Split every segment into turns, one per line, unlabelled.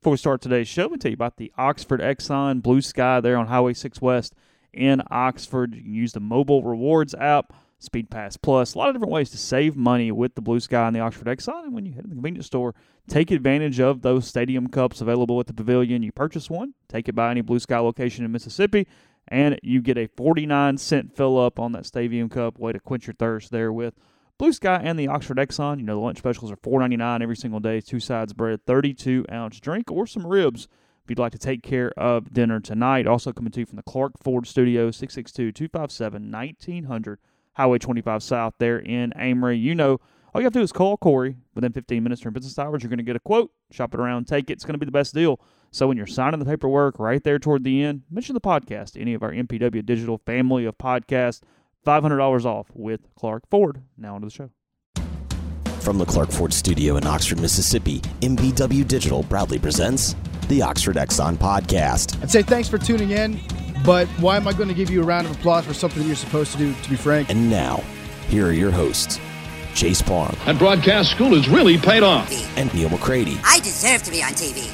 Before we start today's show, we tell you about the Oxford Exxon Blue Sky there on Highway 6 West in Oxford. You can use the mobile rewards app, Speed Pass Plus, a lot of different ways to save money with the Blue Sky and the Oxford Exxon. And when you head to the convenience store, take advantage of those stadium cups available at the pavilion. You purchase one, take it by any Blue Sky location in Mississippi, and you get a 49-cent fill-up on that stadium cup. Way to quench your thirst there with Blue Sky and the Oxford Exxon. You know, the lunch specials are $4.99 every single day, 2 sides bread, 32-ounce drink, or some ribs if you'd like to take care of dinner tonight. Also coming to you from the Clark Ford Studio, 662-257-1900, Highway 25 South there in Amory. You know, all you have to do is call Corey. Within 15 minutes during business hours, you're going to get a quote, shop it around, take it. It's going to be the best deal. So when you're signing the paperwork right there toward the end, mention the podcast, any of our MPW Digital family of podcasts, $500 off with Clark Ford. Now onto the show.
From the Clark Ford Studio in Oxford, Mississippi, MPW Digital proudly presents the Oxford Exxon Podcast.
I'd say thanks for tuning in, but why am I going to give you a round of applause for something that you're supposed to do, to be frank?
And now, here are your hosts, Chase Parham.
That broadcast school has really paid off.
And Neil McCready.
I deserve to be on TV.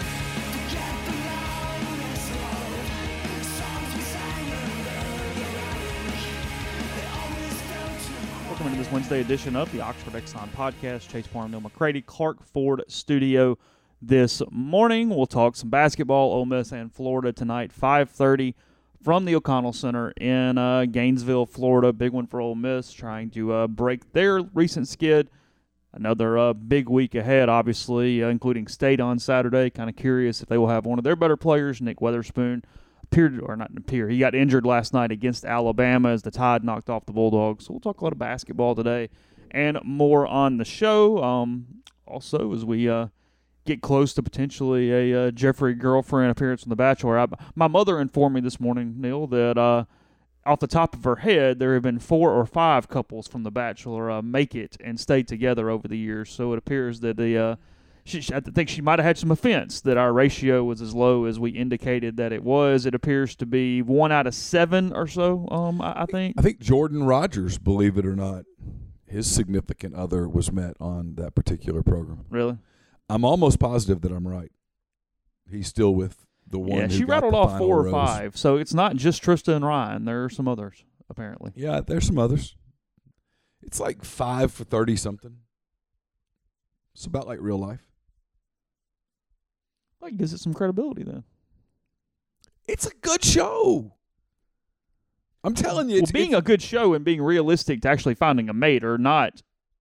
Welcome into this Wednesday edition of the Oxford Exxon Podcast. Chase Parham, Neil McCready, Clark Ford Studio this morning. We'll talk some basketball, Ole Miss and Florida tonight, 5:30 from the O'Connell Center in Gainesville, Florida. Big one for Ole Miss, trying to break their recent skid. Another big week ahead, obviously, including State on Saturday. Kind of curious if they will have one of their better players, Nick Weatherspoon. He got injured last night against Alabama as the Tide knocked off the Bulldogs. So we'll talk a lot of basketball today and more on the show. Also, as we get close to potentially a Jeffrey girlfriend appearance on The Bachelor, my mother informed me this morning, Neil, that off the top of her head, there have been 4 or 5 couples from The Bachelor make it and stay together over the years. So it appears that I think she might have had some offense that our ratio was as low as we indicated that it was. It appears to be 1 out of 7 or so, I think.
I think Jordan Rogers, believe it or not, his significant other was met on that particular program.
Really?
I'm almost positive that I'm right. He's still with the one who
she
got
rattled
the
off
final
4 or
rose.
5, so it's not just Trista and Ryan. There are some others, apparently.
Yeah, there's some others. It's like 5 for 30-something. It's about like real life.
Well, it gives it some credibility then.
It's a good show. I'm telling you.
Being a good show and being realistic to actually finding a mate are not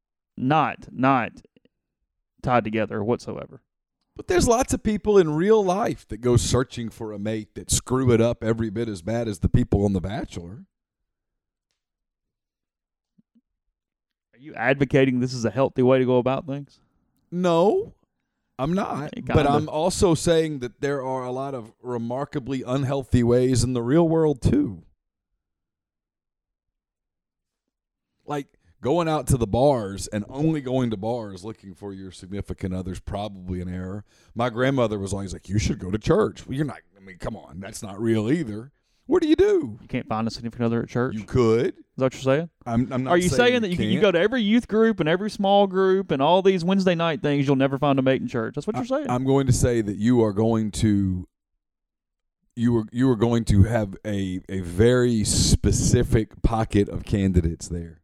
tied together whatsoever.
But there's lots of people in real life that go searching for a mate that screw it up every bit as bad as the people on The Bachelor.
Are you advocating this is a healthy way to go about things?
No, I'm not. But I'm also saying that there are a lot of remarkably unhealthy ways in the real world, too. Like going out to the bars and only going to bars looking for your significant other is probably an error. My grandmother was always like, you should go to church. Well, you're not, I mean, come on. That's not real either. What do? You
can't find a significant other at church?
You could.
Is that what you're saying?
I'm not.
Are you saying that you go to every youth group and every small group and all these Wednesday night things, you'll never find a mate in church? That's what you're saying.
I'm going to say that you are going to have a very specific pocket of candidates there.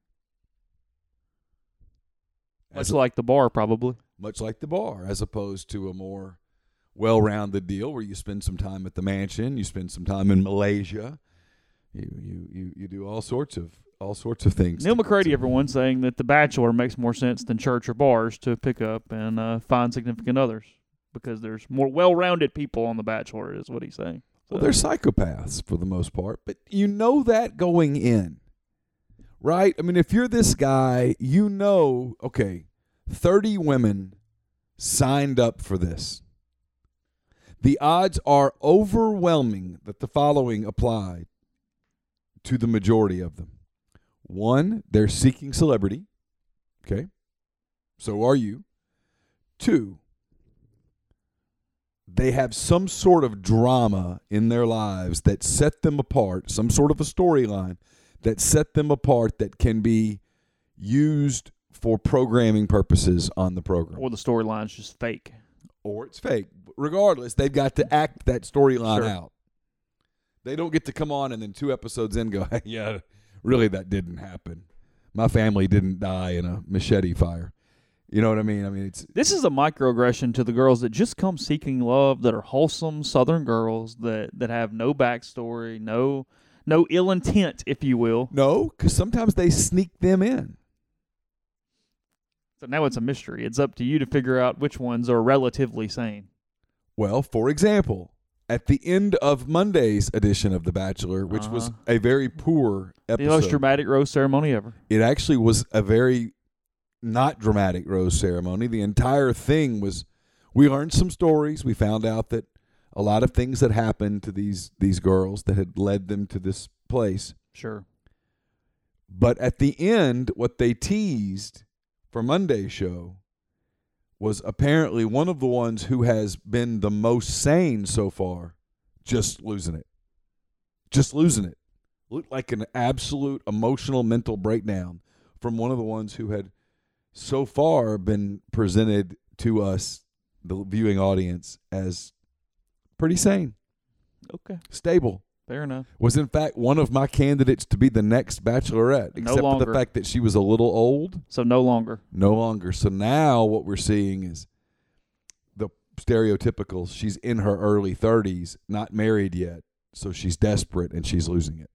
Much like the bar, probably.
Much like the bar, as opposed to a more well-rounded deal where you spend some time at the mansion, you spend some time in Malaysia, you do all sorts of things.
Neil McCready, everyone, saying that The Bachelor makes more sense than church or bars to pick up and find significant others because there's more well-rounded people on The Bachelor, is what he's saying. So.
Well, they're psychopaths for the most part, but you know that going in, right? I mean, if you're this guy, you know, okay, 30 women signed up for this. The odds are overwhelming that the following apply to the majority of them. 1, they're seeking celebrity. Okay. So are you. 2, they have some sort of drama in their lives that set them apart, some sort of a storyline that set them apart that can be used for programming purposes on the program.
Or the storyline's just fake.
Or it's fake. regardless, they've got to act that storyline
Sure.
out. They don't get to come on and then 2 episodes in go, hey, yeah, really that didn't happen. My family didn't die in a machete fire. You know what I mean? I mean, it's
This is a microaggression to the girls that just come seeking love, that are wholesome Southern girls that have no backstory, no ill intent, if you will.
no, because sometimes they sneak them in.
So now it's a mystery. It's up to you to figure out which ones are relatively sane.
Well, for example, at the end of Monday's edition of The Bachelor, which was a very poor
The
episode,
most dramatic rose ceremony ever.
it actually was a very not dramatic rose ceremony. The entire thing was, we learned some stories. We found out that a lot of things had happened to these girls that had led them to this place.
Sure.
But at the end, what they teased for Monday's show was apparently one of the ones who has been the most sane so far just losing it. Just losing it. Looked like an absolute emotional mental breakdown from one of the ones who had so far been presented to us, the viewing audience, as pretty sane,
Okay.
stable.
Fair enough.
Was in fact one of my candidates to be the next Bachelorette,
No
except for
longer.
the fact that she was a little old.
So no longer.
No longer. So now what we're seeing is the stereotypical, she's in her early 30s, not married yet, so she's desperate and she's losing it.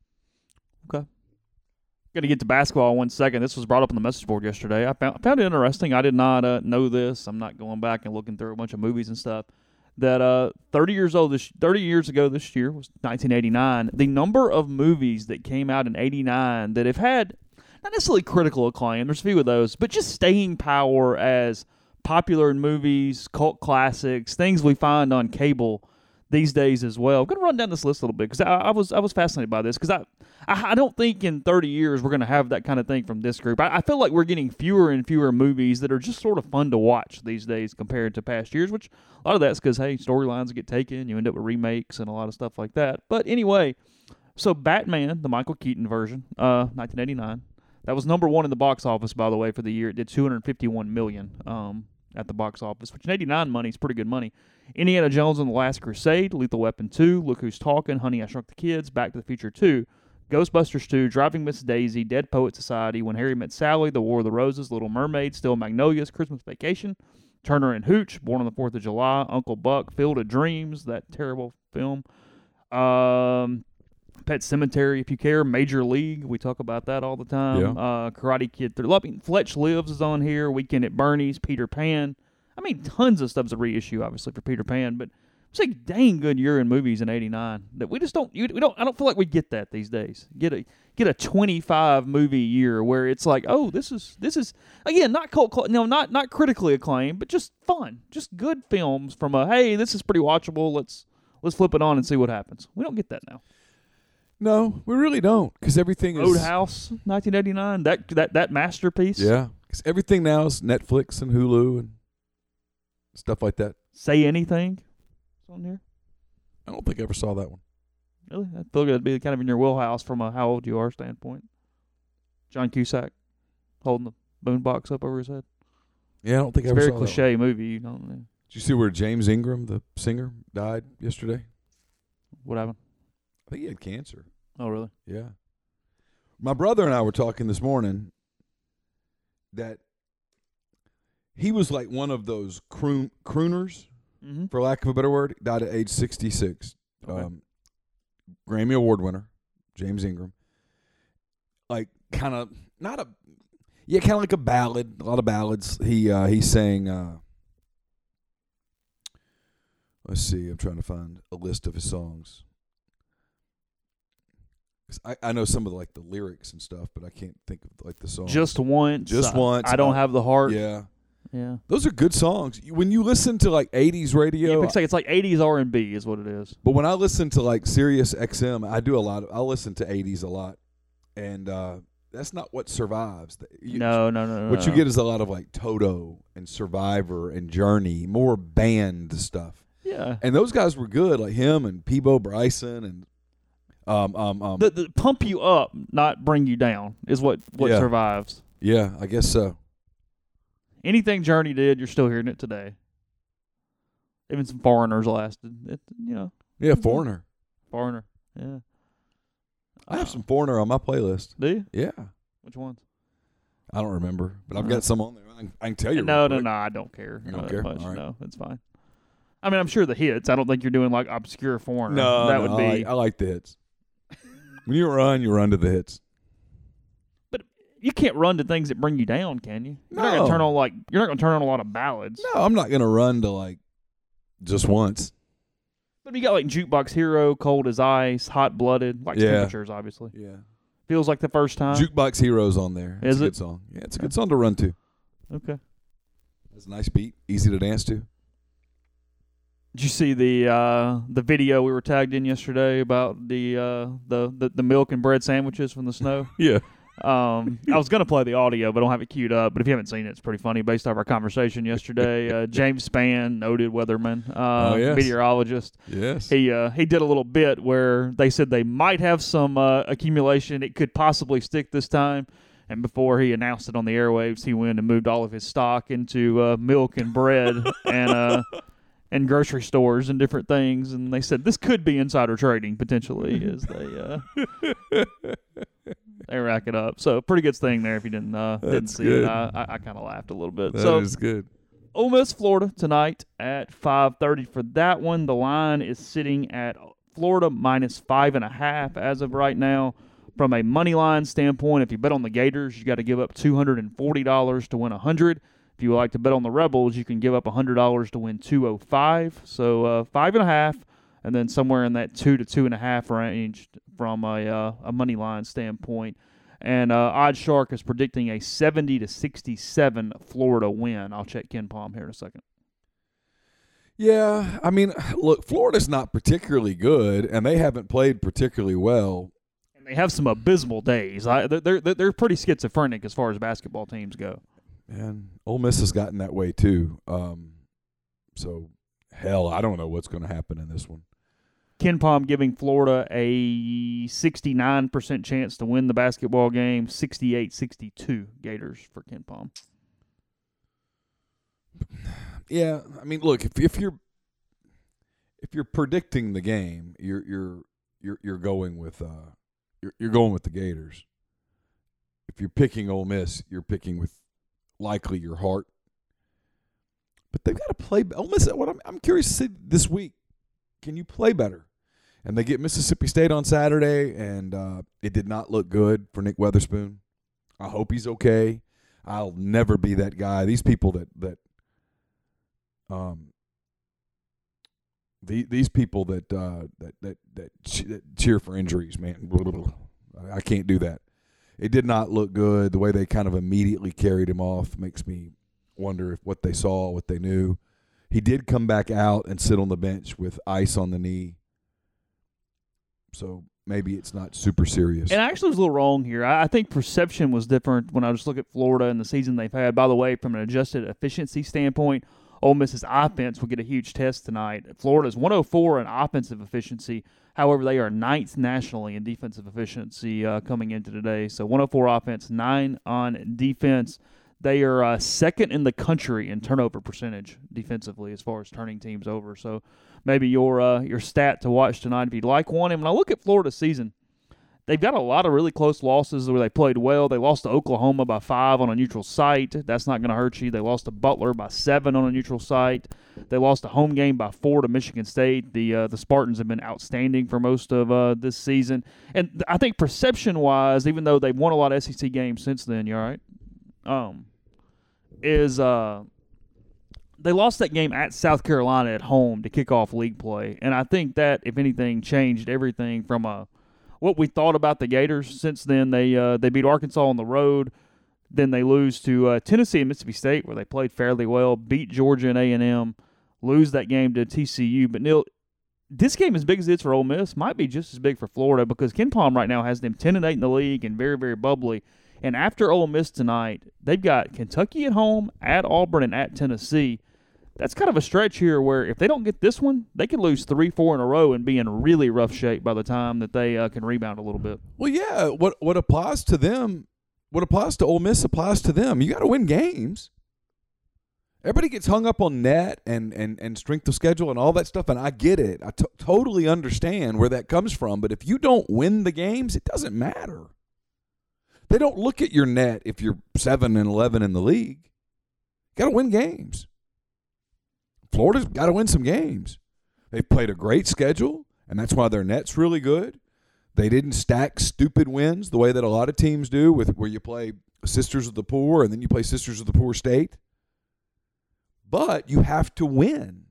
Okay. Going to get to basketball in 1 second. This was brought up on the message board yesterday. I found it interesting. I did not know this. I'm not going back and looking through a bunch of movies and stuff. That 30 years ago this year was 1989. The number of movies that came out in 89 that have had not necessarily critical acclaim, there's a few of those, but just staying power as popular in movies, cult classics, things we find on cable these days as well. I'm going to run down this list a little bit because I was fascinated by this because I don't think in 30 years we're going to have that kind of thing from this group. I feel like we're getting fewer and fewer movies that are just sort of fun to watch these days compared to past years, which a lot of that's because, hey, storylines get taken, you end up with remakes and a lot of stuff like that. But anyway, so Batman, the Michael Keaton version, 1989, that was number one in the box office, by the way, for the year. It did $251 million at the box office, which in 89 money is pretty good money. Indiana Jones and the Last Crusade, Lethal Weapon 2, Look Who's Talking, Honey, I Shrunk the Kids, Back to the Future 2, Ghostbusters 2, Driving Miss Daisy, Dead Poet Society, When Harry Met Sally, The War of the Roses, Little Mermaid, Still Magnolias, Christmas Vacation, Turner and Hooch, Born on the 4th of July, Uncle Buck, Field of Dreams, that terrible film, Pet Sematary, if you care, Major League, we talk about that all the time,
Yeah.
Karate Kid 3, I mean, Fletch Lives is on here, Weekend at Bernie's, Peter Pan. I mean, tons of stuff's a reissue, obviously, for Peter Pan, but it's a dang good year in movies in '89 that we just don't. I don't feel like we get that these days. Get a 25 movie year where it's like, oh, this is again not not critically acclaimed, but just fun, just good films from a hey, this is pretty watchable. Let's flip it on and see what happens. We don't get that now.
No, we really don't, because everything is
Roadhouse, 1989, that masterpiece.
Yeah, because everything now is Netflix and Hulu and stuff like that.
Say Anything. It's on here.
I don't think I ever saw that one.
Really? I feel like that'd be kind of in your wheelhouse from a how old you are standpoint. John Cusack holding the boombox up over his head.
Yeah, I don't think
It's
I
a
ever
very
saw that one.
cliche movie. You don't know.
Did you see where James Ingram, the singer, died yesterday?
What happened?
I think he had cancer.
Oh, really?
Yeah. My brother and I were talking this morning that he was like one of those crooners,
Mm-hmm.
for lack of a better word, died at age 66.
Okay.
Grammy Award winner, James Ingram. Like kind of kind of like a ballad, a lot of ballads. He sang. Let's see, I'm trying to find a list of his songs. 'Cause I know some of the lyrics and stuff, but I can't think of like the songs.
Just Once.
Just Once.
I Don't Have the Heart.
Yeah.
Yeah.
Those are good songs. When you listen to like 80s radio,
It's like 80s R&B is what it is.
but when I listen to like Sirius XM, I listen to 80s a lot, and that's not what survives.
No.
What you get is a lot of like Toto and Survivor and Journey, more band stuff.
Yeah.
And those guys were good, like him and Peebo Bryson and
The pump you up, not bring you down, is what
Yeah.
survives.
yeah, I guess so.
Anything Journey did, you're still hearing it today. Even some foreigners lasted.
Yeah, Foreigner.
Foreigner. Yeah.
I have some Foreigner on my playlist.
Do you?
Yeah.
Which ones?
I don't remember, but I've got some on there. I can tell you.
No,
real quick.
I don't care.
You don't
Not
care?
Much.
All right.
No, it's fine. I mean, I'm sure the hits. I don't think you're doing like obscure foreigner.
No,
that would be.
I like the hits. When you run to the hits.
But you can't run to things that bring you down, can you? You're not
No.
gonna turn on you're not gonna turn on a lot of ballads.
No, I'm not gonna run to like just once.
But you got like Jukebox Hero, Cold as Ice, Hot Blooded, like
Yeah.
Temperatures, obviously.
Yeah.
Feels like the first time.
Jukebox Heroes on there. It's
Is
a
it?
good song. Yeah, it's a good song to run to.
Okay.
It's a nice beat, easy to dance to.
Did you see the video we were tagged in yesterday about the milk and bread sandwiches from the snow?
Yeah.
I was going to play the audio, but I don't have it queued up. But if you haven't seen it, it's pretty funny based off our conversation yesterday. James Spann, noted weatherman,
yes.
meteorologist,
Yes.
he did a little bit where they said they might have some accumulation. It could possibly stick this time. And before he announced it on the airwaves, he went and moved all of his stock into milk and bread and grocery stores and different things. And they said this could be insider trading potentially as they rack it up. So pretty good thing there if you didn't see
good.
it. I kind of laughed a little bit.
That is good.
Ole Miss, Florida tonight at 5:30 for that one. The line is sitting at Florida minus 5.5 as of right now. From a money line standpoint, if you bet on the Gators, you got to give up $240 to win $100. If you would like to bet on the Rebels, you can give up $100 to win $205. So 5.5, and then somewhere in that 2 to 2.5 range from a money line standpoint. And OddsShark is predicting a 70 to 67 Florida win. I'll check Ken Palm here in a second.
Yeah, I mean, look, Florida's not particularly good, and they haven't played particularly well.
And they have some abysmal days. They're pretty schizophrenic as far as basketball teams go.
And Ole Miss has gotten that way too. So, hell, I don't know what's going to happen in this one.
Ken Palm giving Florida a 69% chance to win the basketball game, 68-62 Gators for Ken Palm.
Yeah, I mean, look, if you're predicting the game, you're going with you're going with the Gators. If you're picking Ole Miss, you're picking with likely your heart. But they've got to play Ole Miss. What I'm curious to see this week, can you play better? And they get Mississippi State on Saturday, and it did not look good for Nick Weatherspoon. I hope he's okay. I'll never be that guy. These people that these people that cheer for injuries, man, I can't do that. It did not look good. The way they kind of immediately carried him off makes me wonder if what they saw, what they knew. He did come back out and sit on the bench with ice on the knee. So maybe it's not super serious.
And I actually was a little wrong here. I think perception was different when I just look at Florida and the season they've had. By the way, from an adjusted efficiency standpoint, Ole Miss's offense will get a huge test tonight. Florida's 104 in offensive efficiency. However, they are 9th nationally in defensive efficiency coming into today. So 104 offense, 9 on defense. They are second in the country in turnover percentage defensively as far as turning teams over. So maybe your stat to watch tonight if you'd like one. And when I look at Florida's season, they've got a lot of really close losses where they played well. They lost to Oklahoma by 5 on a neutral site. That's not going to hurt you. They lost to Butler by 7 on a neutral site. They lost a home game by 4 to Michigan State. The Spartans have been outstanding for most of this season. And I think perception-wise, even though they've won a lot of SEC games since then, you all right? They lost that game at South Carolina at home to kick off league play. And I think that, if anything, changed everything from what we thought about the Gators. Since then, they beat Arkansas on the road. Then they lose to Tennessee and Mississippi State, where they played fairly well, beat Georgia and A&M, lose that game to TCU. But, Neil, this game, as big as it is for Ole Miss, might be just as big for Florida because Ken Palm right now has them 10-8 in the league and very, very bubbly. And after Ole Miss tonight, they've got Kentucky at home, at Auburn, and at Tennessee. That's kind of a stretch here where if they don't get this one, they could lose 3-4 in a row and be in really rough shape by the time that they can rebound a little bit.
Well, yeah, what applies to them, what applies to Ole Miss applies to them. You got to win games. Everybody gets hung up on net and strength of schedule and all that stuff, and I get it. I totally understand where that comes from. But if you don't win the games, it doesn't matter. They don't look at your net if you're 7-11 in the league. Got to win games. Florida's got to win some games. They've played a great schedule, and that's why their net's really good. They didn't stack stupid wins the way that a lot of teams do, where you play Sisters of the Poor and then you play Sisters of the Poor State. But you have to win.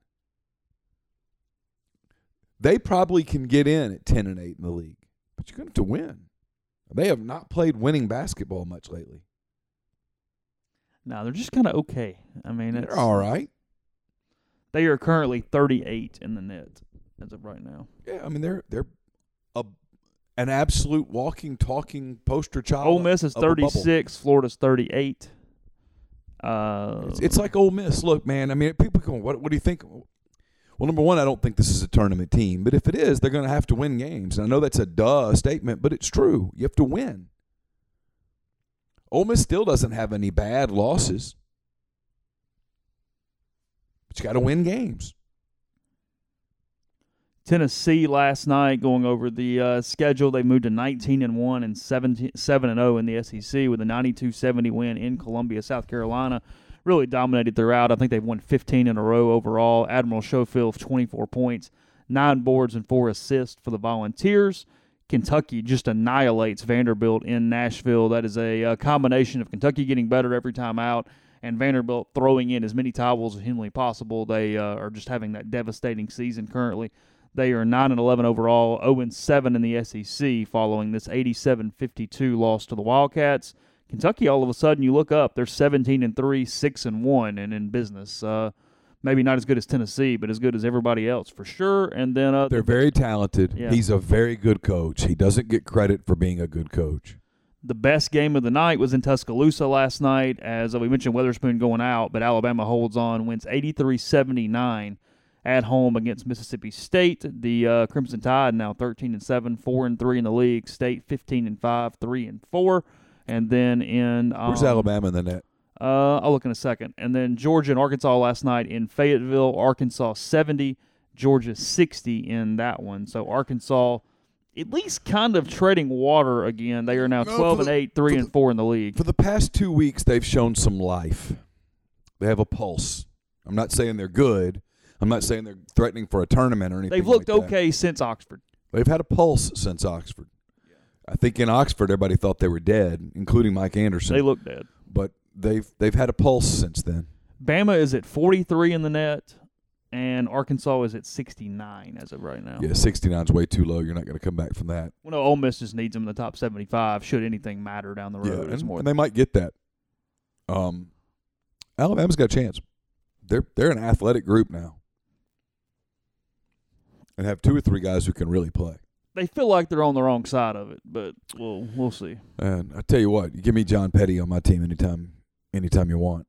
They probably can get in at 10-8 in the league, but you're going to have to win. They have not played winning basketball much lately.
No, they're just kind of okay. I mean,
They're all right.
They are currently 38 in the net as of right now.
Yeah, I mean they're an absolute walking, talking poster child.
Ole Miss is
of a bubble.
36. Florida's 38.
It's like Ole Miss. Look, man. I mean, people go, "What do you think?" Well, number one, I don't think this is a tournament team. But if it is, they're going to have to win games. And I know that's a duh statement, but it's true. You have to win. Ole Miss still doesn't have any bad losses. But you got to win games.
Tennessee last night, going over the schedule, they moved to 19-1 and 7-0 in the SEC with a 92-70 win in Columbia, South Carolina. Really dominated throughout. I think they've won 15 in a row overall. Admiral Schofield, 24 points, 9 boards and 4 assists for the Volunteers. Kentucky just annihilates Vanderbilt in Nashville. That is a combination of Kentucky getting better every time out and Vanderbilt throwing in as many towels as humanly possible. They are just having that devastating season currently. They are 9-11 overall, 0-7 in the SEC following this 87-52 loss to the Wildcats. Kentucky, all of a sudden, you look up, they're 17-3, 6-1, and in business. Maybe not as good as Tennessee, but as good as everybody else for sure. And then
they're very talented.
Yeah.
He's a very good coach. He doesn't get credit for being a good coach.
The best game of the night was in Tuscaloosa last night, as we mentioned Weatherspoon going out, but Alabama holds on, wins 83-79 at home against Mississippi State. The Crimson Tide now 13-7, 4-3 in the league. State 15-5, 3-4. And then in
where's Alabama in the net?
I'll look in a second. And then Georgia and Arkansas last night in Fayetteville. Arkansas 70, Georgia 60 in that one. So Arkansas at least kind of treading water again. They are now 12-8, 3-4 in the league.
For the past 2 weeks, they've shown some life. They have a pulse. I'm not saying they're good. I'm not saying they're threatening for a tournament or anything.
They've looked
like that.
okay since Oxford.
They've had a pulse since Oxford. Yeah. I think in Oxford, everybody thought they were dead, including Mike Anderson.
They look dead.
But they've had a pulse since then.
Bama is at 43 in the net, and Arkansas is at 69 as of right now.
Yeah, 69 is way too low. You're not going to come back from that.
Well, no, Ole Miss just needs them in the top 75 should anything matter down the road.
Yeah, and they might get that. Alabama's got a chance. They're an athletic group now. And have 2 or 3 guys who can really play.
They feel like they're on the wrong side of it, but we'll see.
And I tell you what, you give me John Petty on my team anytime you want.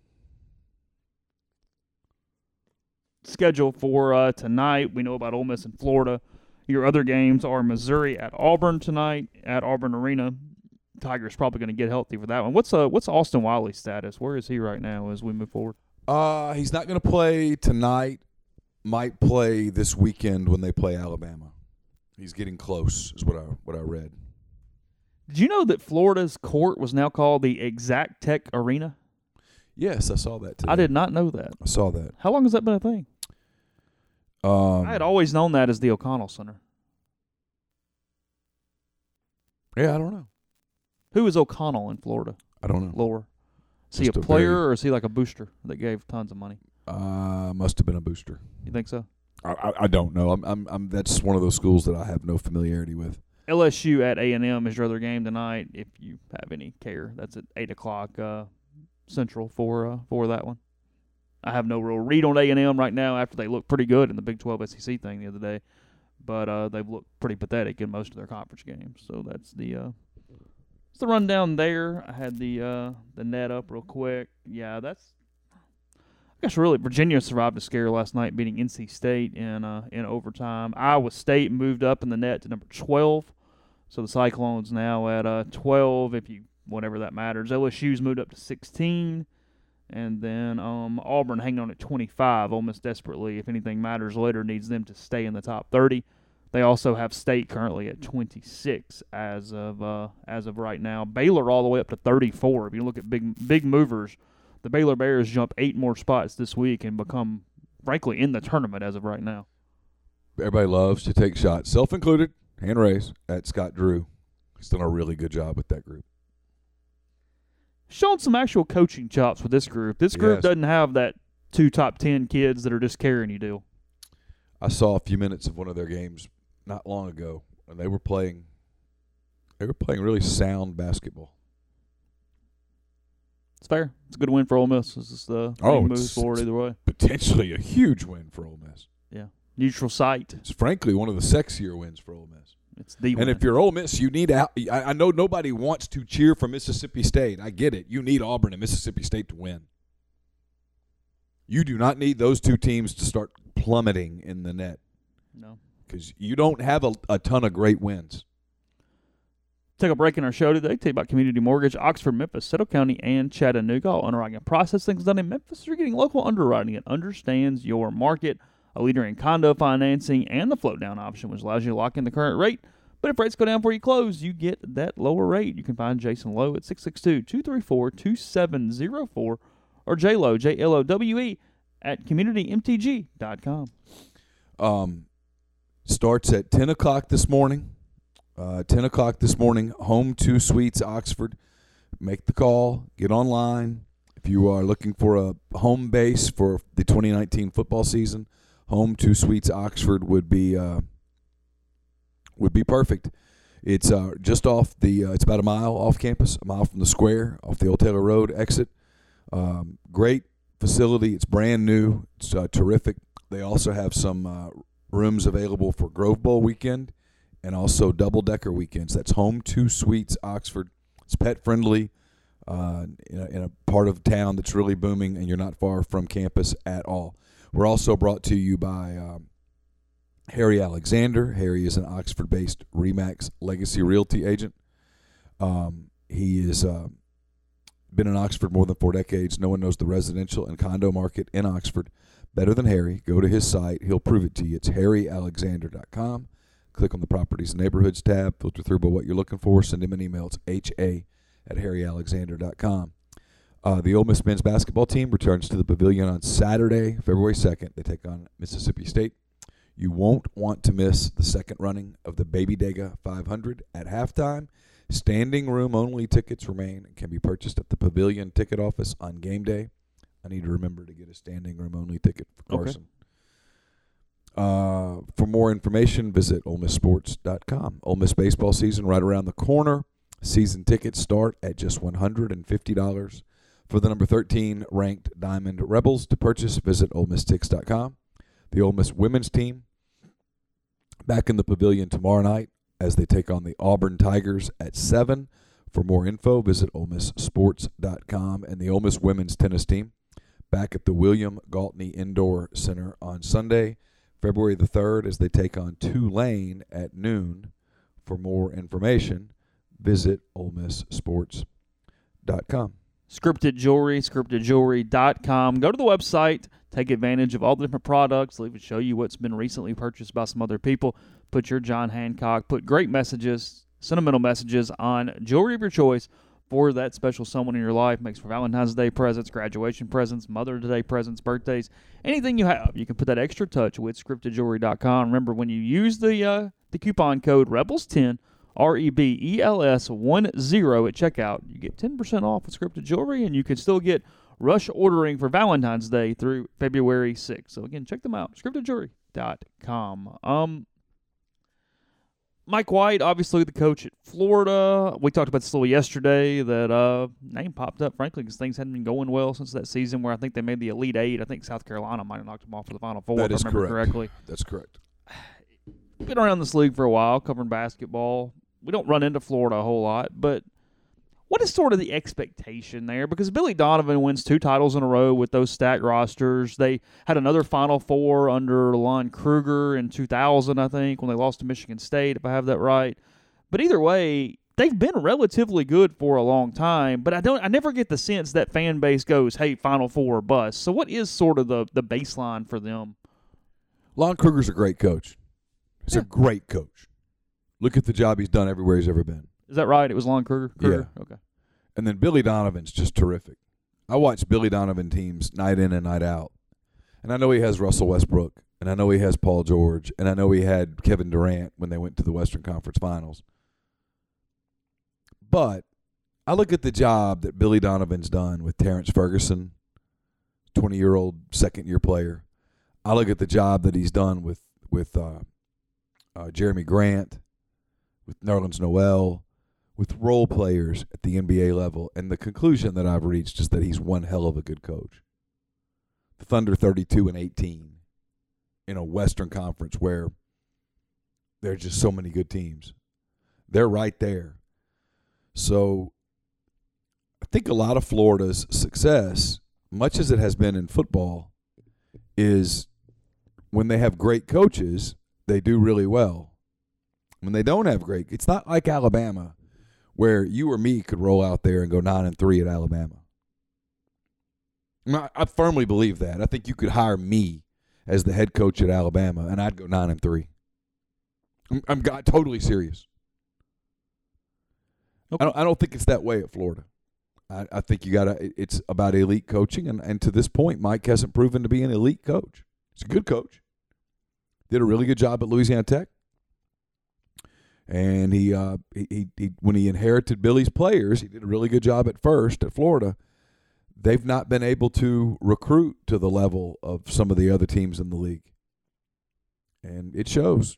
Schedule for tonight, we know about Ole Miss and Florida. Your other games are Missouri at Auburn tonight at Auburn Arena. Tiger's probably going to get healthy for that one. What's Austin Wiley's status? Where is he right now as we move forward?
He's not going to play tonight. Might play this weekend when they play Alabama. He's getting close, is what I read.
Did you know that Florida's court was now called the Exact Tech Arena?
Yes, I saw that today.
I did not know that.
I saw that.
How long has that been a thing? I had always known that as the O'Connell Center.
Yeah, I don't know.
Who is O'Connell in Florida?
I don't know.
Lower. Is he a player or is he like a booster that gave tons of money?
Must have been a booster.
You think so?
I don't know. I'm that's one of those schools that I have no familiarity with.
LSU at A&M is your other game tonight. If you have any care, that's at 8:00 Central for that one. I have no real read on A&M right now after they looked pretty good in the Big 12 SEC thing the other day, but they've looked pretty pathetic in most of their conference games. So that's the rundown there. I had the net up real quick. Yeah, I guess really Virginia survived a scare last night, beating NC State in overtime. Iowa State moved up in the net to number 12, so the Cyclones now at 12. If you whatever that matters. LSU's moved up to 16. And then Auburn hanging on at 25. Ole Miss desperately, if anything matters later, needs them to stay in the top 30. They also have State currently at 26 as of right now. Baylor all the way up to 34. If you look at big movers, the Baylor Bears jump 8 more spots this week and become, frankly, in the tournament as of right now.
Everybody loves to take shots, self-included, hand raise, at Scott Drew. He's done a really good job with that group.
Showing some actual coaching chops with this group. This group doesn't have that 2 top 10 kids that are just carrying you deal.
I saw a few minutes of one of their games not long ago, and they were playing really sound basketball.
It's fair. It's a good win for Ole Miss. This is the moves forward either way.
Potentially a huge win for Ole Miss.
Yeah. Neutral site.
It's frankly one of the sexier wins for Ole Miss.
It's the win.
And if you're Ole Miss, you need out. I know nobody wants to cheer for Mississippi State. I get it. You need Auburn and Mississippi State to win. You do not need those 2 teams to start plummeting in the net.
No.
Because you don't have a ton of great wins.
Take a break in our show today. Tell you about Community Mortgage, Oxford, Memphis, Settle County, and Chattanooga. All underwriting and processing is done in Memphis. You're getting local underwriting that understands your market. A leader in condo financing and the float-down option, which allows you to lock in the current rate. But if rates go down before you close, you get that lower rate. You can find Jason Lowe at 662-234-2704 or JLowe, JLOWE, at communitymtg.com.
Starts at 10 o'clock this morning. 10 o'clock this morning, Home 2 Suites, Oxford. Make the call. Get online. If you are looking for a home base for the 2019 football season, Home 2 Suites, Oxford would be perfect. It's just off the it's about a mile off campus, a mile from the square, off the Old Taylor Road exit. Great facility. It's brand new. It's terrific. They also have some rooms available for Grove Bowl weekend and also double-decker weekends. That's Home 2 Suites, Oxford. It's pet-friendly in a part of town that's really booming, and you're not far from campus at all. We're also brought to you by Harry Alexander. Harry is an Oxford-based RE/MAX Legacy Realty agent. He has been in Oxford more than 4 decades. No one knows the residential and condo market in Oxford better than Harry. Go to his site. He'll prove it to you. It's harryalexander.com. Click on the Properties and Neighborhoods tab. Filter through by what you're looking for. Send him an email. It's ha@harryalexander.com. The Ole Miss men's basketball team returns to the Pavilion on Saturday, February 2nd. They take on Mississippi State. You won't want to miss the second running of the Baby Dega 500 at halftime. Standing room only tickets remain and can be purchased at the Pavilion ticket office on game day. I need to remember to get a standing room only ticket for Carson. Okay. For more information, visit OleMissSports.com. Ole Miss baseball season right around the corner. Season tickets start at just $150. For the number 13 ranked Diamond Rebels to purchase, visit OleMissTix.com. The Ole Miss women's team back in the Pavilion tomorrow night as they take on the Auburn Tigers at 7. For more info, visit OleMissSports.com. And the Ole Miss women's tennis team back at the William Galtney Indoor Center on Sunday, February the 3rd, as they take on Tulane at noon. For more information, visit OleMissSports.com.
Scripted Jewelry, scriptedjewelry.com. Go to the website. Take advantage of all the different products. They'll even show you what's been recently purchased by some other people. Put your John Hancock. Put great messages, sentimental messages on jewelry of your choice for that special someone in your life. Makes for Valentine's Day presents, graduation presents, Mother's Day presents, birthdays, anything you have. You can put that extra touch with scriptedjewelry.com. Remember, when you use the coupon code REBELS10, REBELS10 at checkout, you get 10% off with Scripted Jewelry, and you can still get rush ordering for Valentine's Day through February 6th. So, again, check them out, scriptedjewelry.com. Mike White, obviously the coach at Florida. We talked about this a little yesterday, that name popped up, frankly, because things hadn't been going well since that season where I think they made the Elite Eight. I think South Carolina might have knocked them off for the Final Four,
that
if I remember
correct.
correctly.
That's correct.
Been around this league for a while, covering basketball. We don't run into Florida a whole lot, but what is sort of the expectation there? Because Billy Donovan wins 2 titles in a row with those stacked rosters. They had another Final Four under Lon Kruger in 2000, I think, when they lost to Michigan State, if I have that right. But either way, they've been relatively good for a long time, but I never get the sense that fan base goes, hey, Final Four or bust. So what is sort of the baseline for them?
Lon Kruger's a great coach. He's a great coach. Look at the job he's done everywhere he's ever been.
Is that right? It was Lon Kruger?
Yeah.
Okay.
And then Billy Donovan's just terrific. I watch Billy Donovan teams night in and night out. And I know he has Russell Westbrook, and I know he has Paul George, and I know he had Kevin Durant when they went to the Western Conference Finals. But I look at the job that Billy Donovan's done with Terrence Ferguson, 20-year-old second-year player. I look at the job that he's done with Jeremy Grant, with Nerlens Noel, with role players at the NBA level, and the conclusion that I've reached is that he's one hell of a good coach. The Thunder 32-18 in a Western Conference where there are just so many good teams. They're right there. So I think a lot of Florida's success, much as it has been in football, is when they have great coaches, they do really well. When they don't have great, it's not like Alabama where you or me could roll out there and go 9-3 at Alabama. I firmly believe that. I think you could hire me as the head coach at Alabama, and I'd go 9-3. I'm totally serious.
Okay.
I don't think it's that way at Florida. I think it's about elite coaching, and to this point, Mike hasn't proven to be an elite coach. He's a good coach. Did a really good job at Louisiana Tech. And he when he inherited Billy's players, he did a really good job at first at Florida. They've not been able to recruit to the level of some of the other teams in the league. And it shows.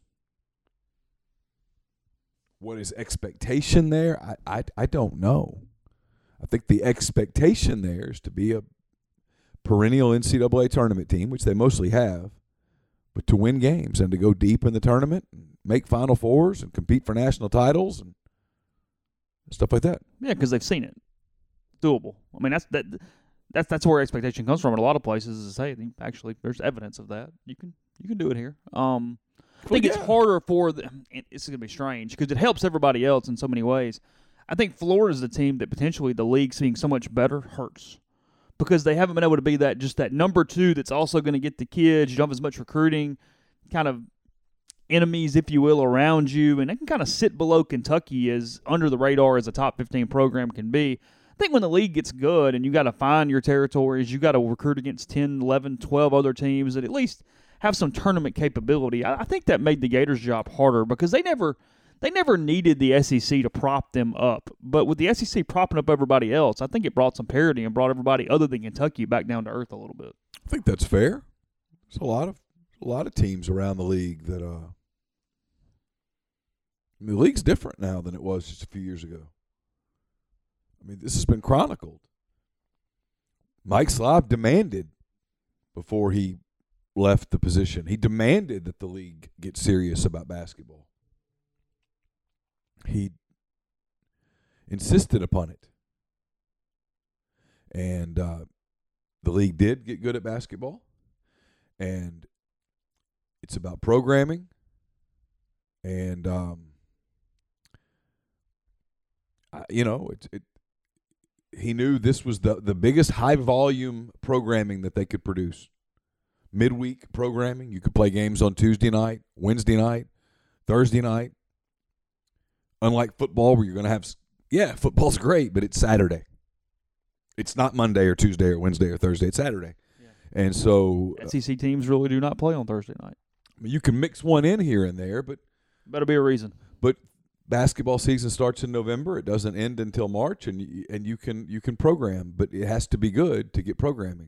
What is expectation there? I don't know. I think the expectation there is to be a perennial NCAA tournament team, which they mostly have, but to win games and to go deep in the tournament and make Final Fours and compete for national titles and stuff like that.
Yeah, because they've seen it. Doable. I mean, that's where expectation comes from in a lot of places. Is hey, actually, there's evidence of that. You can do it here. I think it's harder for them. It's going to be strange because it helps everybody else in so many ways. I think Florida's the team that potentially the league seeing so much better hurts because they haven't been able to be that number two that's also going to get the kids. You don't have as much recruiting, kind of enemies, if you will, around you, and they can kind of sit below Kentucky as under the radar as a top 15 program can be. I think when the league gets good and you got to find your territories, you got to recruit against 10, 11, 12 other teams that at least have some tournament capability. I think that made the Gators' job harder because they never needed the SEC to prop them up. But with the SEC propping up everybody else, I think it brought some parity and brought everybody other than Kentucky back down to earth a little bit.
I think that's fair. There's a lot of teams around the league that the league's different now than it was just a few years ago. I mean, this has been chronicled. Mike Slob demanded before he left the position. He demanded that the league get serious about basketball. He insisted upon it. And the league did get good at basketball. And it's about programming. And, he knew this was the biggest high-volume programming that they could produce. Midweek programming. You could play games on Tuesday night, Wednesday night, Thursday night. Unlike football where you're going to have – football's great, but it's Saturday. It's not Monday or Tuesday or Wednesday or Thursday. It's Saturday. Yeah. And so
SEC teams really do not play on Thursday night.
You can mix one in here and there, but –
better be a reason.
But basketball season starts in November. It doesn't end until March, and you can program, but it has to be good to get programming.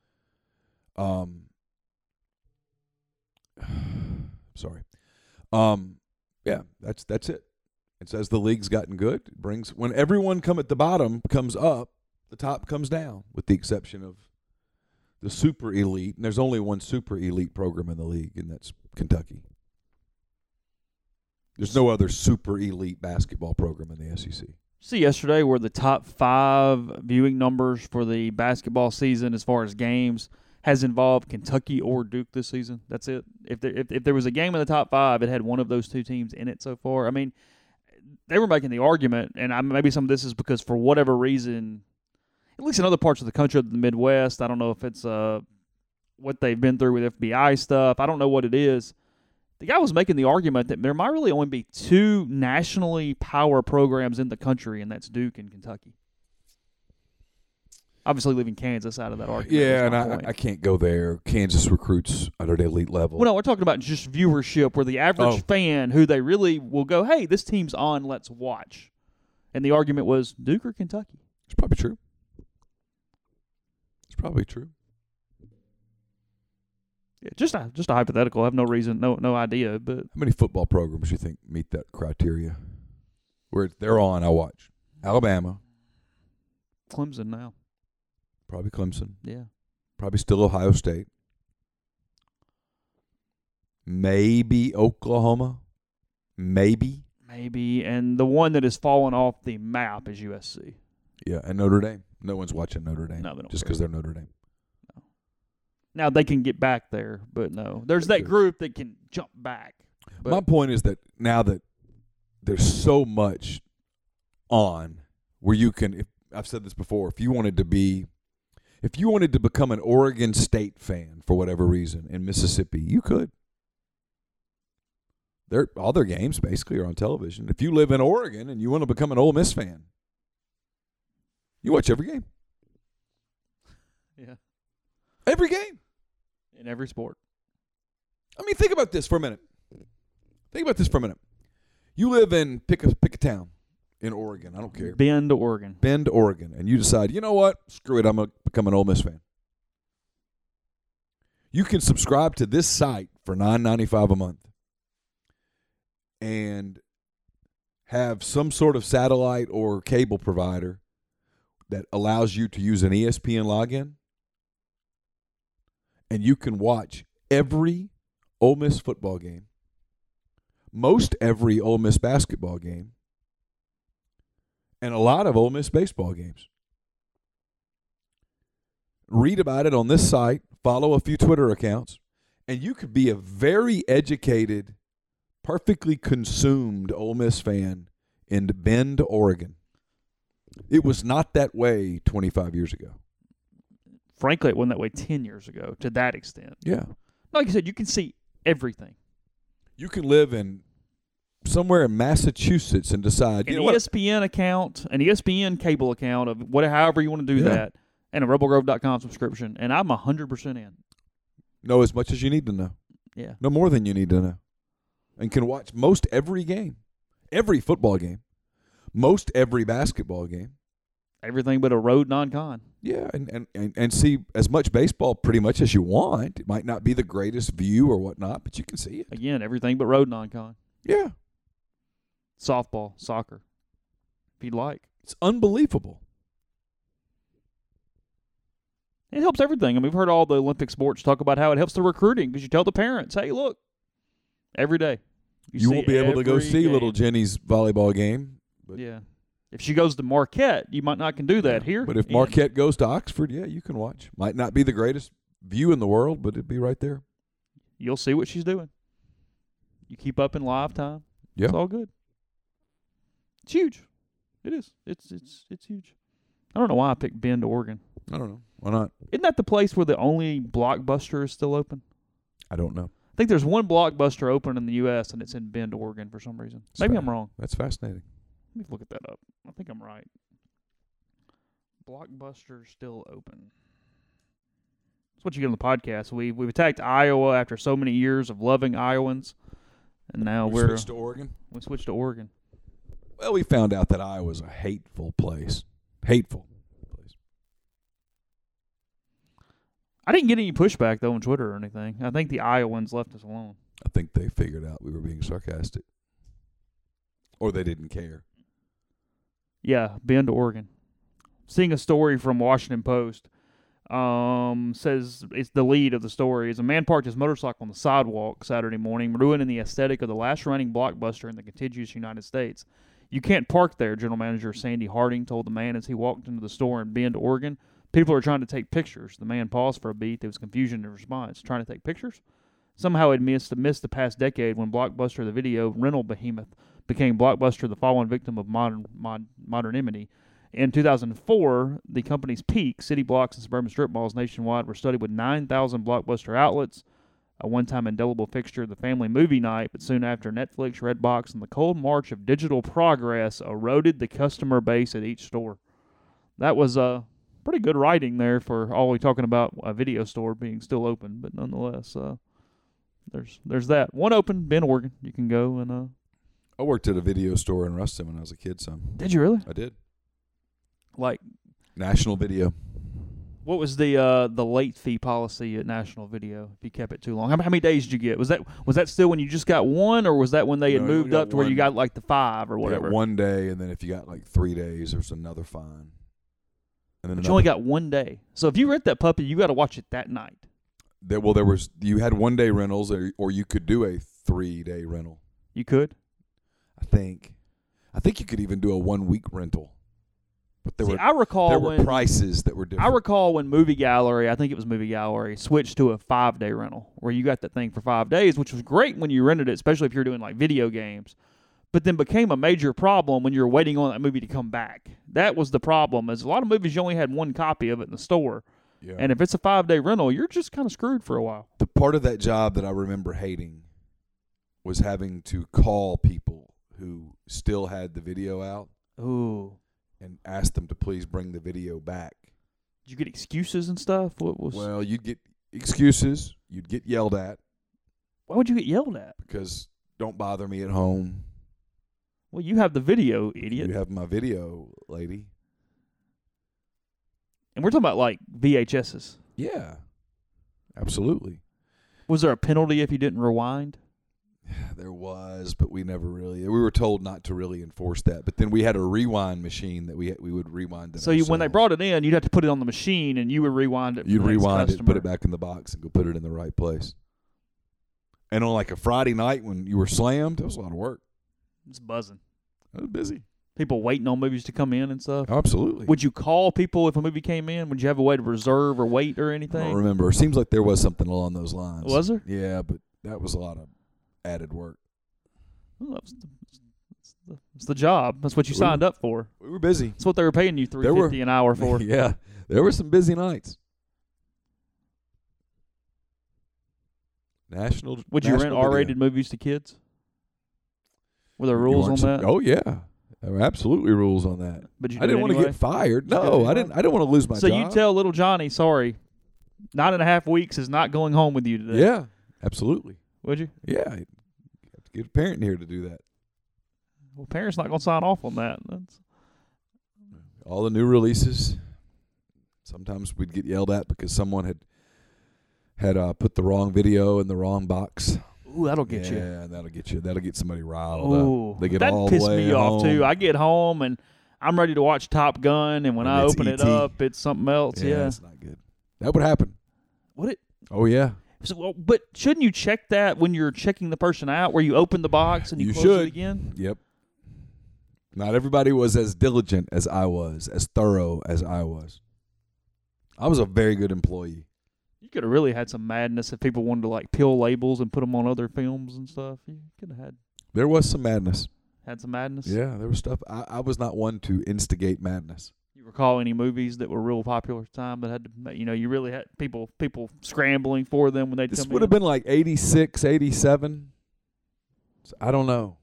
Sorry. Yeah, that's it. It's as the league's gotten good, it brings when everyone at the bottom comes up, the top comes down, with the exception of the super elite. And there's only one super elite program in the league, and that's Kentucky. There's no other super elite basketball program in the SEC.
See, yesterday were the top 5 viewing numbers for the basketball season as far as games has involved Kentucky or Duke this season. That's it. If there was a game in the top 5, it had one of those two teams in it so far. I mean, they were making the argument, and maybe some of this is because for whatever reason, at least in other parts of the country, the Midwest, I don't know if it's what they've been through with FBI stuff. I don't know what it is. The guy was making the argument that there might really only be 2 nationally power programs in the country, and that's Duke and Kentucky. Obviously, leaving Kansas out of that argument.
Yeah, and I can't go there. Kansas recruits at an elite level.
Well, no, we're talking about just viewership, where the average fan who they really will go, hey, this team's on, let's watch. And the argument was Duke or Kentucky.
It's probably true. It's probably true.
Yeah, just a hypothetical. I have no reason, no idea. But
how many football programs do you think meet that criteria? Where they're on, I watch. Alabama.
Clemson now.
Probably Clemson.
Yeah.
Probably still Ohio State. Maybe Oklahoma. Maybe.
And the one that has fallen off the map is USC.
Yeah, and Notre Dame. No one's watching Notre Dame.
No, they don't
just because they're Notre Dame.
No. Now they can get back there, but no. There's that group that can jump back. But
my point is that now that there's so much on where you can, I've said this before, if you wanted to become an Oregon State fan for whatever reason in Mississippi, you could. All their games basically are on television. If you live in Oregon and you want to become an Ole Miss fan, you watch every game.
Yeah.
Every game.
In every sport.
I mean, think about this for a minute. You live in pick a town in Oregon. I don't care.
Bend, Oregon.
And you decide, you know what? Screw it. I'm going to become an Ole Miss fan. You can subscribe to this site for $9.95 a month and have some sort of satellite or cable provider that allows you to use an ESPN login, and you can watch every Ole Miss football game, most every Ole Miss basketball game, and a lot of Ole Miss baseball games. Read about it on this site, follow a few Twitter accounts, and you could be a very educated, perfectly consumed Ole Miss fan in Bend, Oregon. It was not that way 25 years ago.
Frankly, it wasn't that way 10 years ago to that extent.
Yeah.
Like you said, you can see everything.
You can live in somewhere in Massachusetts and decide,
an ESPN account, an ESPN cable account of however you want to do that, and a RebelGrove.com subscription, and I'm 100% in.
Know as much as you need to know.
Yeah.
No more than you need to know. And can watch most every game, every football game, most every basketball game.
Everything but a road non-con.
Yeah, and see as much baseball pretty much as you want. It might not be the greatest view or whatnot, but you can see it.
Again, everything but road non-con.
Yeah.
Softball, soccer, if you'd like.
It's unbelievable.
It helps everything. I mean, we've heard all the Olympic sports talk about how it helps the recruiting because you tell the parents, hey, look, every day.
You won't be able to go see little Jenny's volleyball game.
But yeah. If she goes to Marquette, you might not can do that here.
But if Marquette goes to Oxford, yeah, you can watch. Might not be the greatest view in the world, but it'd be right there.
You'll see what she's doing. You keep up in live time.
Yeah.
It's all good. It's huge. It is. It's huge. I don't know why I picked Bend, Oregon.
I don't know. Why not?
Isn't that the place where the only Blockbuster is still open?
I don't know.
I think there's one Blockbuster open in the U.S., and it's in Bend, Oregon for some reason. Maybe I'm wrong.
That's fascinating.
Let me look at that up. I think I'm right. Blockbuster still open. That's what you get on the podcast. We've attacked Iowa after so many years of loving Iowans, and now
we switched to Oregon.
We switched to Oregon.
Well, we found out that Iowa's a hateful place. Hateful place.
I didn't get any pushback, though, on Twitter or anything. I think the Iowans left us alone.
I think they figured out we were being sarcastic. Or they didn't care.
Yeah, Bend, Oregon. Seeing a story from Washington Post says it's the lead of the story. Is a man parked his motorcycle on the sidewalk Saturday morning, ruining the aesthetic of the last running Blockbuster in the contiguous United States. You can't park there, General Manager Sandy Harding told the man as he walked into the store in Bend, Oregon. People are trying to take pictures. The man paused for a beat. There was confusion in response. Trying to take pictures? Somehow he'd missed the past decade when Blockbuster, the video rental behemoth, became Blockbuster, the fallen victim of modernity. In 2004, the company's peak, city blocks and suburban strip malls nationwide, were studied with 9,000 Blockbuster outlets, a one-time indelible fixture of the family movie night, but soon after, Netflix, Redbox, and the cold march of digital progress eroded the customer base at each store. That was pretty good writing there for all we talking about a video store being still open, but nonetheless, there's that. One open, Bend, Oregon. You can go and...
I worked at a video store in Ruston when I was a kid, son.
Did you really?
I did.
Like
National Video.
What was the late fee policy at National Video if you kept it too long? How many days did you get? Was that still when you just got one, or was that when they had moved up to where you got like the 5 or whatever?
1 day, and then if you got like 3 days, there's another fine. And then
you only got 1 day. So if you rent that puppy, you got to watch it that night.
You had 1 day rentals, or you could do a 3-day rental.
You could?
I think you could even do a 1 week rental. But there were prices that were different.
I recall when Movie Gallery, I think it was Movie Gallery, switched to a 5-day rental where you got that thing for 5 days, which was great when you rented it, especially if you're doing like video games. But then became a major problem when you're waiting on that movie to come back. That was the problem. As a lot of movies, you only had one copy of it in the store.
Yeah.
And if it's a 5-day rental, you're just kind of screwed for a while.
The part of that job that I remember hating was having to call people who still had the video out.
Ooh.
And ask them to please bring the video back.
Did you get excuses and stuff?
Well, you'd get excuses. You'd get yelled at.
Why would you get yelled at?
Because don't bother me at home.
Well, you have the video, idiot.
You have my video, lady.
And we're talking about like VHSs.
Yeah, absolutely.
Was there a penalty if you didn't rewind?
There was, but we were told not to really enforce that. But then we had a rewind machine that we would rewind it.
So when they brought it in, you'd have to put it on the machine and you would rewind it.
You'd rewind it, put it back in the box, and go put it in the right place. And on like a Friday night when you were slammed, it was a lot of work.
It's buzzing.
I was busy.
People waiting on movies to come in and stuff.
Absolutely.
Would you call people if a movie came in? Would you have a way to reserve or wait or anything?
I don't remember. It seems like there was something along those lines.
Was there?
Yeah, but that was a lot of added work.
Well, it's the job. That's what you signed up for.
We were busy.
That's what they were paying you $3.50 an hour for.
Yeah, there were some busy nights.
Would you rent R-rated movies to kids? Were there rules on that?
Oh yeah, there were absolutely rules on that.
But
I didn't want to get fired. No, I didn't. I didn't want to lose my job.
So you tell little Johnny, sorry, 9.5 weeks is not going home with you today.
Yeah, absolutely.
Would you?
Yeah, you have to get a parent here to do that.
Well, parents not going to sign off on that. That's
all the new releases. Sometimes we'd get yelled at because someone had put the wrong video in the wrong box.
Ooh, that'll get you.
Yeah, that'll get you. That'll get somebody riled up. They get
that
all the
pissed
way
me
home.
off too. I get home and I'm ready to watch Top Gun, and when I open it up, it's something else. Yeah,
that's not good. That would happen.
Would it?
Oh yeah.
So, but shouldn't you check that when you're checking the person out, where you open the box and you close it again?
Yep. Not everybody was as diligent as I was, as thorough as I was. I was a very good employee.
You could have really had some madness if people wanted to like peel labels and put them on other films and stuff. You could have had.
There was some madness.
Had some madness?
Yeah, there was stuff. I was not one to instigate madness.
You recall any movies that were real popular at the time that had to, you really had people scrambling for them when they'd come in?
This would have been like 86, 87. So I don't know.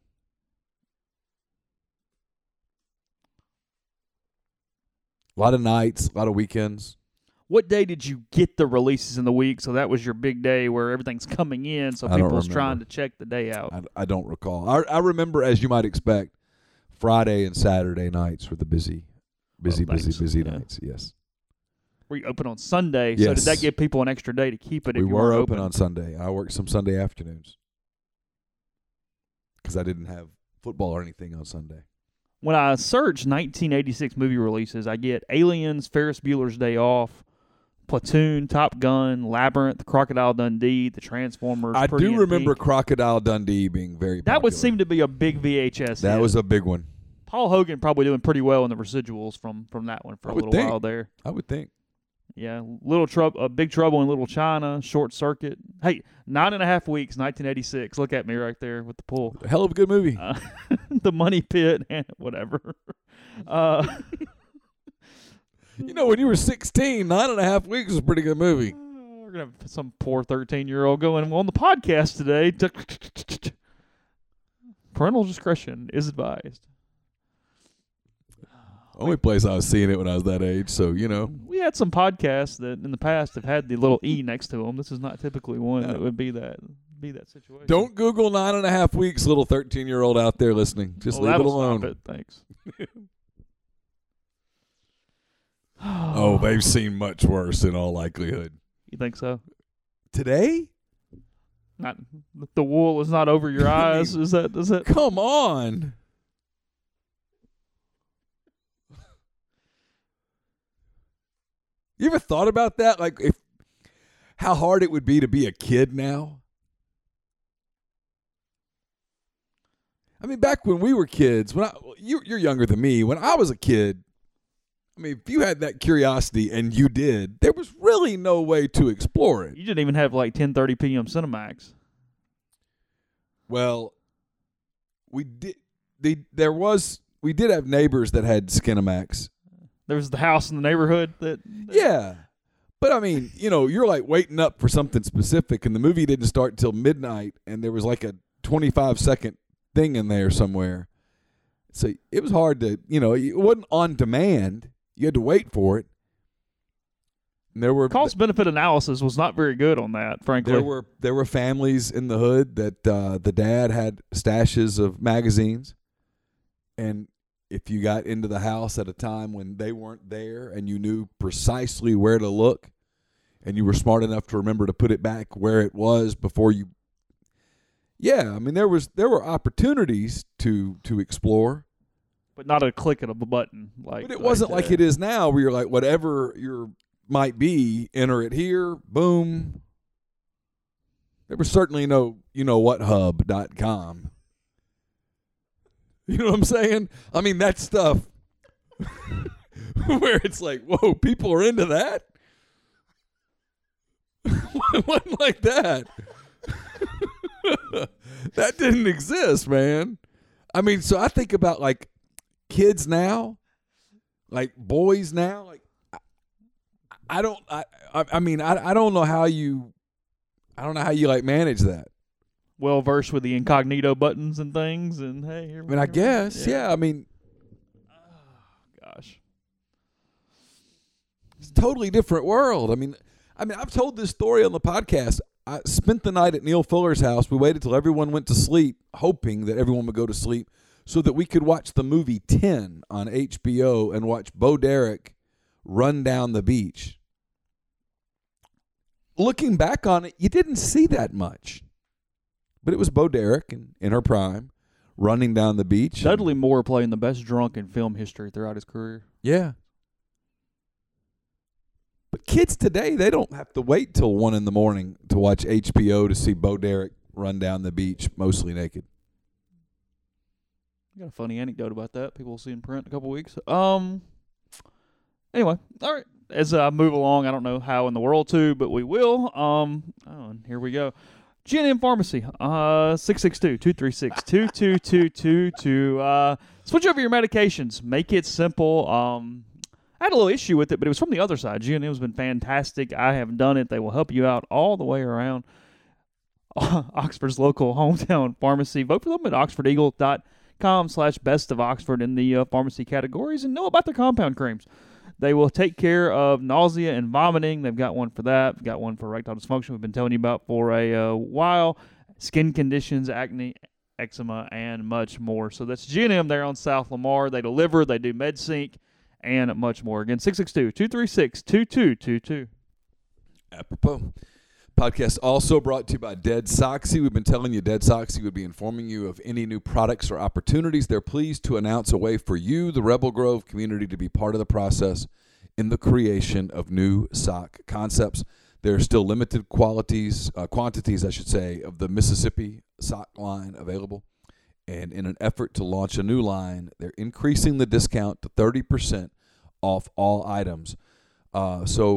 A lot of nights, a lot of weekends.
What day did you get the releases in the week? So that was your big day where everything's coming in, so people's trying to check the day out.
I don't recall. I remember, as you might expect, Friday and Saturday nights were the busy nights. Yes.
Were you open on Sunday?
Yes.
So did that give people an extra day to keep it?
We were open on Sunday. I worked some Sunday afternoons because I didn't have football or anything on Sunday.
When I search 1986 movie releases, I get Aliens, Ferris Bueller's Day Off, Platoon, Top Gun, Labyrinth, Crocodile Dundee, The Transformers.
I do remember Crocodile Dundee being very popular.
That would seem to be a big VHS.
That was a big one.
Paul Hogan probably doing pretty well in the residuals from that one for a little while there.
I would think.
Yeah, Big Trouble in Little China, Short Circuit. Hey, 9.5 Weeks, 1986. Look at me right there with the pool.
Hell of a good movie.
The Money Pit, and whatever.
When you were 16, 9.5 Weeks was a pretty good movie.
We're going to have some poor 13-year-old going on the podcast today. Parental discretion is advised.
Only place I was seeing it when I was that age, so,
We had some podcasts that in the past have had the little E next to them. This is not typically one that would be that situation.
Don't Google 9.5 Weeks, little 13-year-old out there listening. Just leave it alone.
Stop it. Thanks.
Oh, they've seen much worse in all likelihood.
You think so?
Today?
Not the wool is not over your eyes. Is that?
Come on. You ever thought about that? Like, how hard it would be to be a kid now? I mean, back when we were kids, you're younger than me. When I was a kid, I mean, if you had that curiosity, and you did, there was really no way to explore it.
You didn't even have like 10:30 p.m. Cinemax.
Well, we did. We did have neighbors that had Skinamax.
There was the house in the neighborhood that
Yeah. But I mean, you're like waiting up for something specific, and the movie didn't start until midnight, and there was like a 25-second thing in there somewhere. So it was hard to, it wasn't on demand. You had to wait for it. And there were
cost-benefit analysis was not very good on that, frankly.
There were families in the hood that the dad had stashes of magazines, and if you got into the house at a time when they weren't there and you knew precisely where to look and you were smart enough to remember to put it back where it was before you. Yeah, I mean, there were opportunities to explore.
But not a click of a button.
But it wasn't like it is now where you're like, whatever your might be, enter it here, boom. There was certainly no hub.com. You know what I'm saying? I mean, that stuff where it's like, whoa, people are into that? It wasn't like that. That didn't exist, man. I mean, so I think about like kids now, like boys now, like I don't know how you like manage that.
Well versed with the incognito buttons and things, and hey, here.
I mean, I guess, yeah. I mean,
gosh,
it's a totally different world. I mean, I've told this story on the podcast. I spent the night at Neil Fuller's house. We waited till everyone went to sleep, hoping that everyone would go to sleep, so that we could watch the movie 10 on HBO and watch Bo Derek run down the beach. Looking back on it, you didn't see that much. But it was Bo Derek in her prime, running down the beach.
Dudley Moore playing the best drunk in film history throughout his career.
Yeah. But kids today, they don't have to wait till 1 a.m. to watch HBO to see Bo Derek run down the beach, mostly naked.
I got a funny anecdote about that. People will see in print in a couple weeks. Anyway, all right. As I move along, I don't know how in the world to, but we will. And here we go. G&M Pharmacy, 662-236-2222 to switch over your medications. Make it simple. I had a little issue with it, but it was from the other side. G&M's been fantastic. I have done it. They will help you out all the way around. Oxford's local hometown pharmacy. Vote for them at oxfordeagle.com/best of Oxford in the pharmacy categories and know about their compound creams. They will take care of nausea and vomiting. They've got one for that. They've got one for erectile dysfunction we've been telling you about for a while. Skin conditions, acne, eczema, and much more. So that's G&M there on South Lamar. They deliver. They do MedSync and much more. Again, 662-236-2222.
Apropos. Podcast also brought to you by Dead Soxy. We've been telling you Dead Soxy would be informing you of any new products or opportunities. They're pleased to announce a way for you, the Rebel Grove community, to be part of the process in the creation of new sock concepts. There are still limited quantities, of the Mississippi sock line available. And in an effort to launch a new line, they're increasing the discount to 30% off all items. So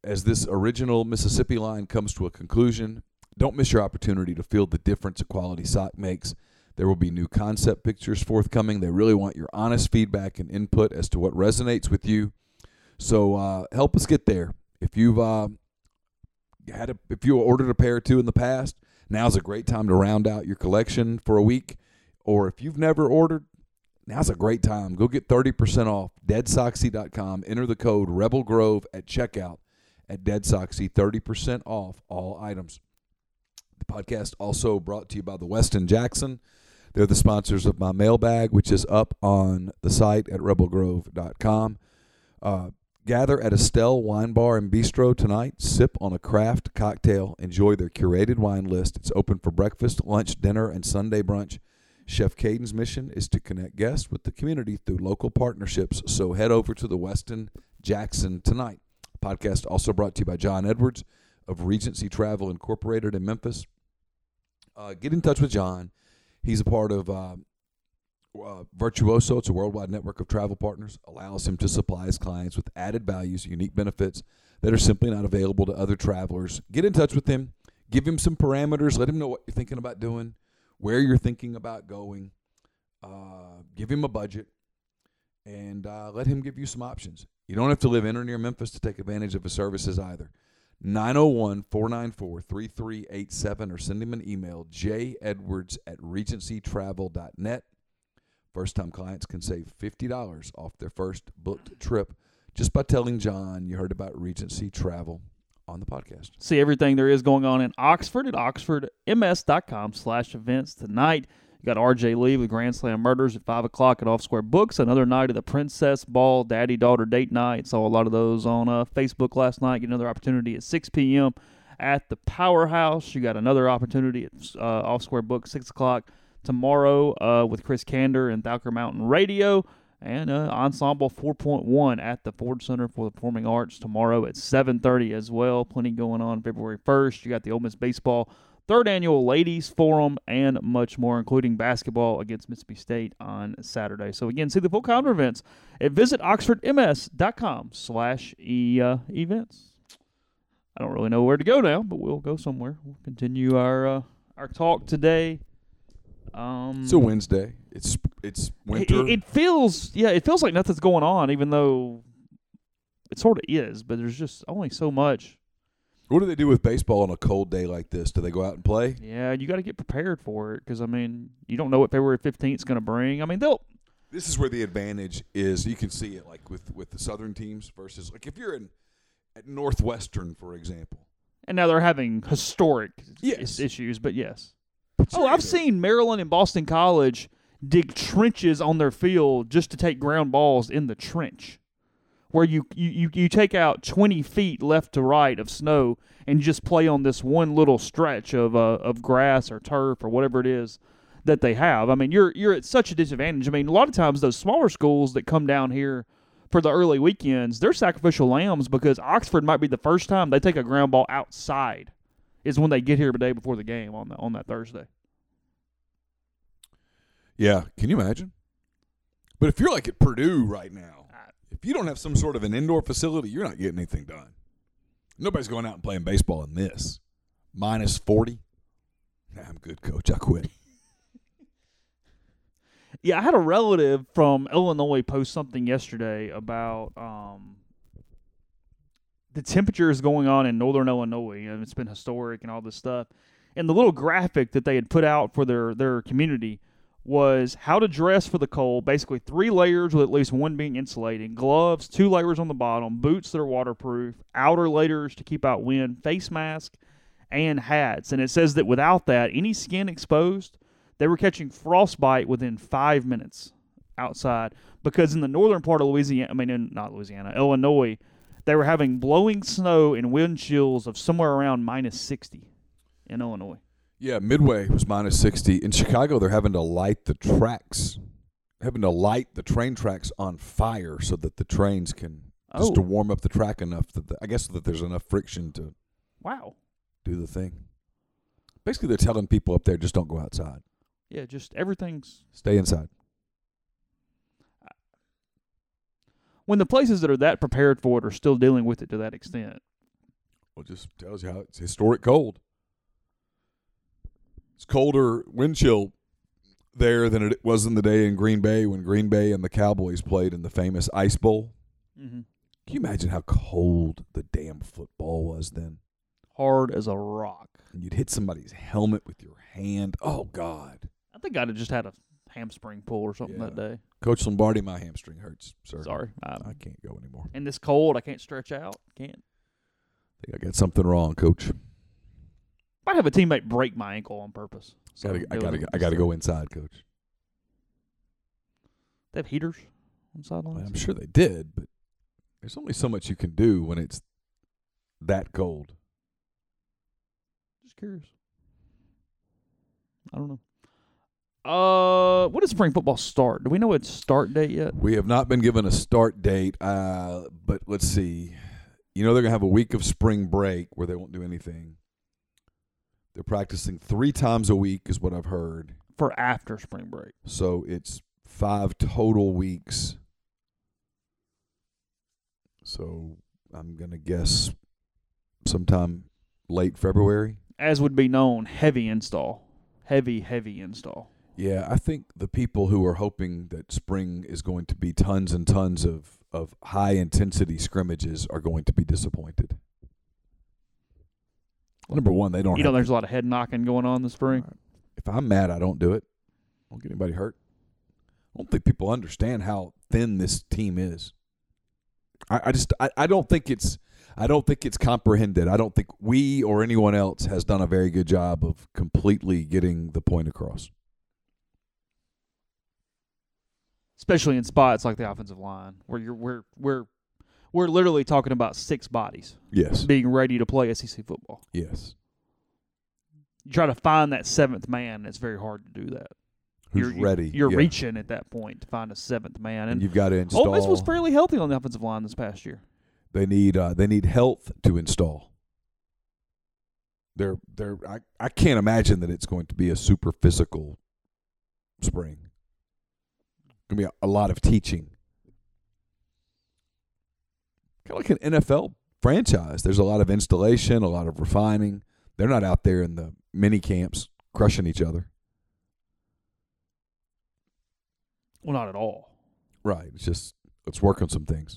as this original Mississippi line comes to a conclusion, don't miss your opportunity to feel the difference a quality sock makes. There will be new concept pictures forthcoming. They really want your honest feedback and input as to what resonates with you. So help us get there. If you've if you ordered a pair or two in the past, now's a great time to round out your collection for a week. Or if you've never ordered, now's a great time. Go get 30% off. DeadSoxy.com. Enter the code Rebel Grove at checkout at DeadSoxy. 30% off all items. The podcast also brought to you by the Westin Jackson. They're the sponsors of my mailbag, which is up on the site at rebelgrove.com. Gather at Estelle Wine Bar and Bistro tonight. Sip on a craft cocktail. Enjoy their curated wine list. It's open for breakfast, lunch, dinner, and Sunday brunch. Chef Caden's mission is to connect guests with the community through local partnerships. So head over to the Westin Jackson tonight. Podcast also brought to you by John Edwards of Regency Travel Incorporated in Memphis. Get in touch with John. He's a part of Virtuoso. It's a worldwide network of travel partners. Allows him to supply his clients with added values, unique benefits that are simply not available to other travelers. Get in touch with him. Give him some parameters. Let him know what you're thinking about doing, where you're thinking about going. Give him a budget, and let him give you some options. You don't have to live in or near Memphis to take advantage of his services either. 901-494-3387 or send him an email, jedwards@regencytravel.net. First-time clients can save $50 off their first booked trip just by telling John you heard about Regency Travel on the podcast.
See everything there is going on in Oxford at oxfordms.com/events tonight. You got R.J. Lee with Grand Slam Murders at 5 o'clock at Off Square Books. Another night of the Princess Ball Daddy-Daughter Date Night. Saw a lot of those on Facebook last night. Get another opportunity at 6 p.m. at the Powerhouse. You got another opportunity at Off Square Books, 6 o'clock tomorrow with Chris Kander and Thalker Mountain Radio. And Ensemble 4.1 at the Ford Center for the Performing Arts tomorrow at 7:30 as well. Plenty going on February 1st. You got the Ole Miss Baseball 3rd Annual Ladies Forum and much more, including basketball against Mississippi State on Saturday. So, again, see the full calendar events at visitoxfordms.com/events. I don't really know where to go now, but we'll go somewhere. We'll continue our talk today.
It's a Wednesday. It's winter.
It feels like nothing's going on, even though it sort of is. But there's just only so much.
What do they do with baseball on a cold day like this? Do they go out and play?
Yeah, you got to get prepared for it because, I mean, you don't know what February 15th is going to bring. I mean,
This is where the advantage is. You can see it like with the Southern teams versus like if you're at Northwestern, for example.
And now they're having historic issues, but yes. I've seen Maryland and Boston College dig trenches on their field just to take ground balls in the trench, where you take out 20 feet left to right of snow and just play on this one little stretch of grass or turf or whatever it is that they have. I mean, you're at such a disadvantage. I mean, a lot of times those smaller schools that come down here for the early weekends, they're sacrificial lambs because Oxford might be the first time they take a ground ball outside is when they get here the day before the game on that Thursday.
Yeah, can you imagine? But if you're like at Purdue right now, if you don't have some sort of an indoor facility, you're not getting anything done. Nobody's going out and playing baseball in this. Minus 40. Nah, I'm good, Coach. I quit.
Yeah, I had a relative from Illinois post something yesterday about the temperatures going on in northern Illinois, and it's been historic and all this stuff. And the little graphic that they had put out for their community was how to dress for the cold, basically 3 layers with at least one being insulated, gloves, 2 layers on the bottom, boots that are waterproof, outer layers to keep out wind, face mask, and hats. And it says that without that, any skin exposed, they were catching frostbite within 5 minutes outside because in the northern part of Illinois, they were having blowing snow and wind chills of somewhere around minus 60 in Illinois.
Yeah, Midway was minus 60. In Chicago, they're having to light the tracks, the train tracks on fire so that the trains can, just to warm up the track enough that that there's enough friction to do the thing. Basically, they're telling people up there, just don't go outside.
Yeah, just everything's...
Stay inside.
When the places that are that prepared for it are still dealing with it to that extent,
Well, it just tells you how it's historic cold. It's colder wind chill there than it was in the day in Green Bay when Green Bay and the Cowboys played in the famous Ice Bowl.
Mm-hmm.
Can you imagine how cold the damn football was then?
Hard as a rock.
And you'd hit somebody's helmet with your hand. Oh, God.
I think I'd have just had a hamstring pull or something that day.
Coach Lombardi, my hamstring hurts, sir.
Sorry.
I can't go anymore.
In this cold, I can't stretch out. Can't.
I think I got something wrong, Coach.
Might have a teammate break my ankle on purpose.
I gotta go inside, Coach.
They have heaters on sidelines?
I'm sure they did, but there's only so much you can do when it's that cold.
Just curious. I don't know. When does spring football start? Do we know its start date yet?
We have not been given a start date, but let's see. You know they're going to have a week of spring break where they won't do anything. They're practicing 3 times a week is what I've heard.
For after spring break.
So it's 5 total weeks. So I'm going to guess sometime late February.
As would be known, heavy install. Heavy install.
Yeah, I think the people who are hoping that spring is going to be tons and tons of high-intensity scrimmages are going to be disappointed. Number one, they don't
You know there's a lot of head knocking going on this spring?
If I'm mad, I don't do it. I don't get anybody hurt. I don't think people understand how thin this team is. I don't think it's comprehended. I don't think we or anyone else has done a very good job of completely getting the point across.
Especially in spots like the offensive line, where we're literally talking about 6 bodies.
Yes.
Being ready to play SEC football.
Yes.
You try to find that 7th man, it's very hard to do that.
Who's ready?
You're reaching at that point to find a 7th man,
and you've got to install.
Ole Miss was fairly healthy on the offensive line this past year.
They need health to install. I can't imagine that it's going to be a super physical spring. It's going to be a lot of teaching. Kind of like an NFL franchise. There's a lot of installation, a lot of refining. They're not out there in the mini camps crushing each other.
Well, not at all.
Right. It's just, let's work on some things.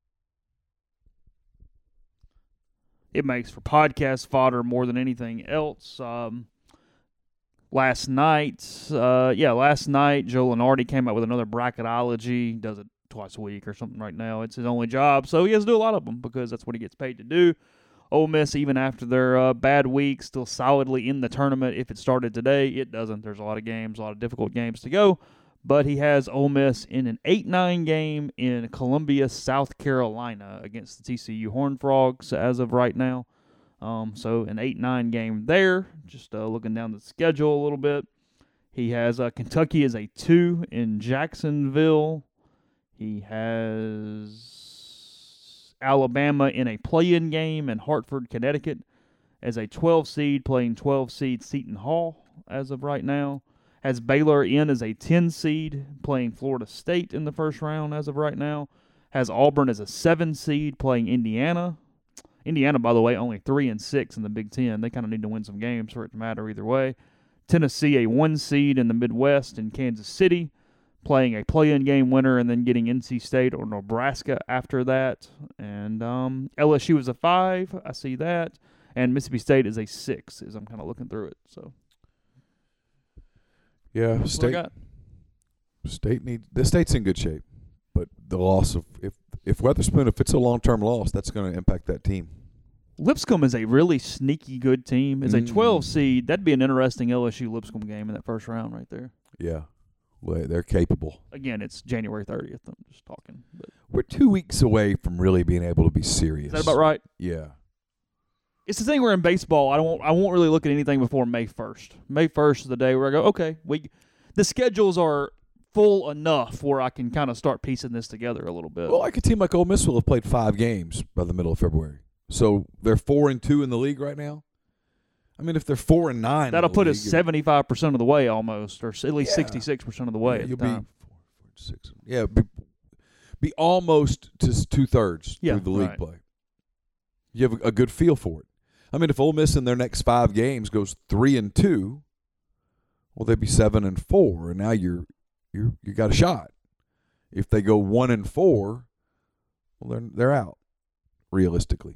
It makes for podcast fodder more than anything else. Last night, Joe Lenardi came out with another bracketology. He does it twice a week or something right now. It's his only job, so he has to do a lot of them because that's what he gets paid to do. Ole Miss, even after their bad week, still solidly in the tournament. If it started today, it doesn't. There's a lot of games, a lot of difficult games to go. But he has Ole Miss in an 8-9 game in Columbia, South Carolina against the TCU Horned Frogs as of right now. So an 8-9 game there. Just looking down the schedule a little bit. He has Kentucky as a 2 in Jacksonville. He has Alabama in a play-in game in Hartford, Connecticut as a 12 seed playing 12 seed Seton Hall as of right now. Has Baylor in as a 10 seed playing Florida State in the first round as of right now. Has Auburn as a 7 seed playing Indiana. Indiana, by the way, only 3-6 in the Big Ten. They kind of need to win some games for it to matter either way. Tennessee, a 1 seed in the Midwest in Kansas City, playing a play-in game winner and then getting NC State or Nebraska after that. And LSU is a 5. I see that. And Mississippi State is a 6 as I'm kind of looking through it. So.
Yeah, the state's in good shape, but the loss of if Weatherspoon, if it's a long-term loss, that's going to impact that team.
Lipscomb is a really sneaky good team. As a 12 seed, that'd be an interesting LSU Lipscomb game in that first round right there.
Yeah, well, they're capable.
Again, it's January 30th. I'm just talking. But.
We're 2 weeks away from really being able to be serious.
Is that about right?
Yeah.
It's the thing where in baseball, I won't really look at anything before May 1st. May 1st is the day where I go, okay, the schedules are full enough where I can kind of start piecing this together a little bit.
Well, like a team like Ole Miss will have played 5 games by the middle of February. So they're 4-2 in the league right now. I mean, if they're 4-9,
that'll put us 75% of the way almost, or at least 66% of the way.
Yeah,
at
you'll
the time.
be 4, 6. Yeah, be almost to 2/3 through the league
right.
play. You have a good feel for it. I mean, if Ole Miss in their next 5 games goes 3-2, well, they'd be 7-4, and now you got a shot. If they go 1-4, well, they're out realistically.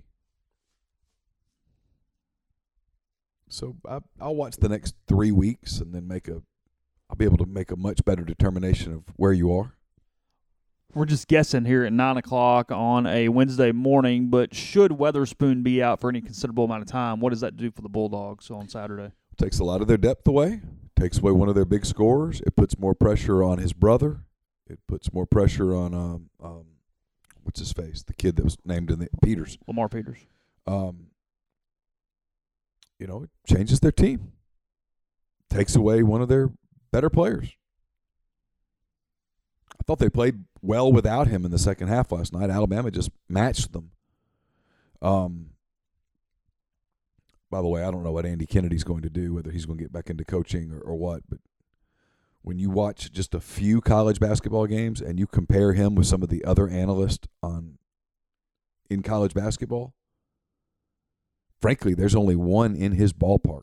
So I'll watch the next 3 weeks and then I'll be able to make a much better determination of where you are.
We're just guessing here at 9 o'clock on a Wednesday morning, but should Weatherspoon be out for any considerable amount of time, what does that do for the Bulldogs on Saturday?
Takes a lot of their depth away. Takes away one of their big scorers. It puts more pressure on his brother. It puts more pressure on what's his face? The kid that was named in the Peters.
Lamar Peters.
It changes their team. Takes away one of their better players. I thought they played well without him in the second half last night. Alabama just matched them. By the way, I don't know what Andy Kennedy's going to do, whether he's going to get back into coaching or what, but when you watch just a few college basketball games and you compare him with some of the other analysts in college basketball, frankly, there's only one in his ballpark.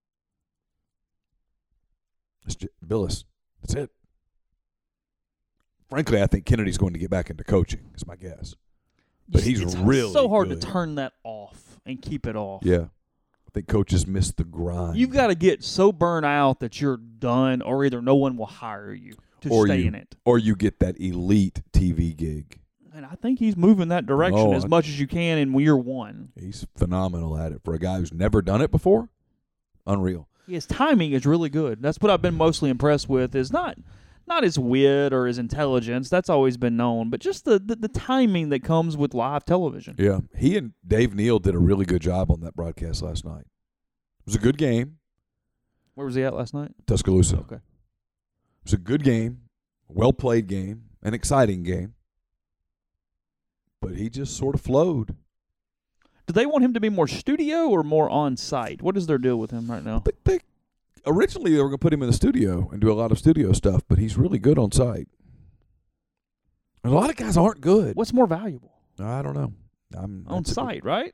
It's Billis. That's it. Frankly, I think Kennedy's going to get back into coaching, is my guess. But he's really
so hard
good.
to turn that off and keep it off.
Yeah. I think coaches miss the grind.
You've got to get so burnt out that you're done, or either no one will hire you to stay in it.
Or you get that elite TV gig.
And I think he's moving that direction as much as you can in year one.
He's phenomenal at it. For a guy who's never done it before, unreal.
His timing is really good. That's what I've been mostly impressed with, is not his wit or his intelligence. That's always been known. But just the timing that comes with live television.
Yeah. He and Dave Neal did a really good job on that broadcast last night. It was a good game.
Where was he at last night?
Tuscaloosa.
Okay.
It was a good game, well-played game, an exciting game. But he just sort of flowed.
Do they want him to be more studio or more on-site? What is their deal with him right now?
Originally, they were going to put him in the studio and do a lot of studio stuff, but he's really good on site. And a lot of guys aren't good.
What's more valuable?
I don't know.
On site, right?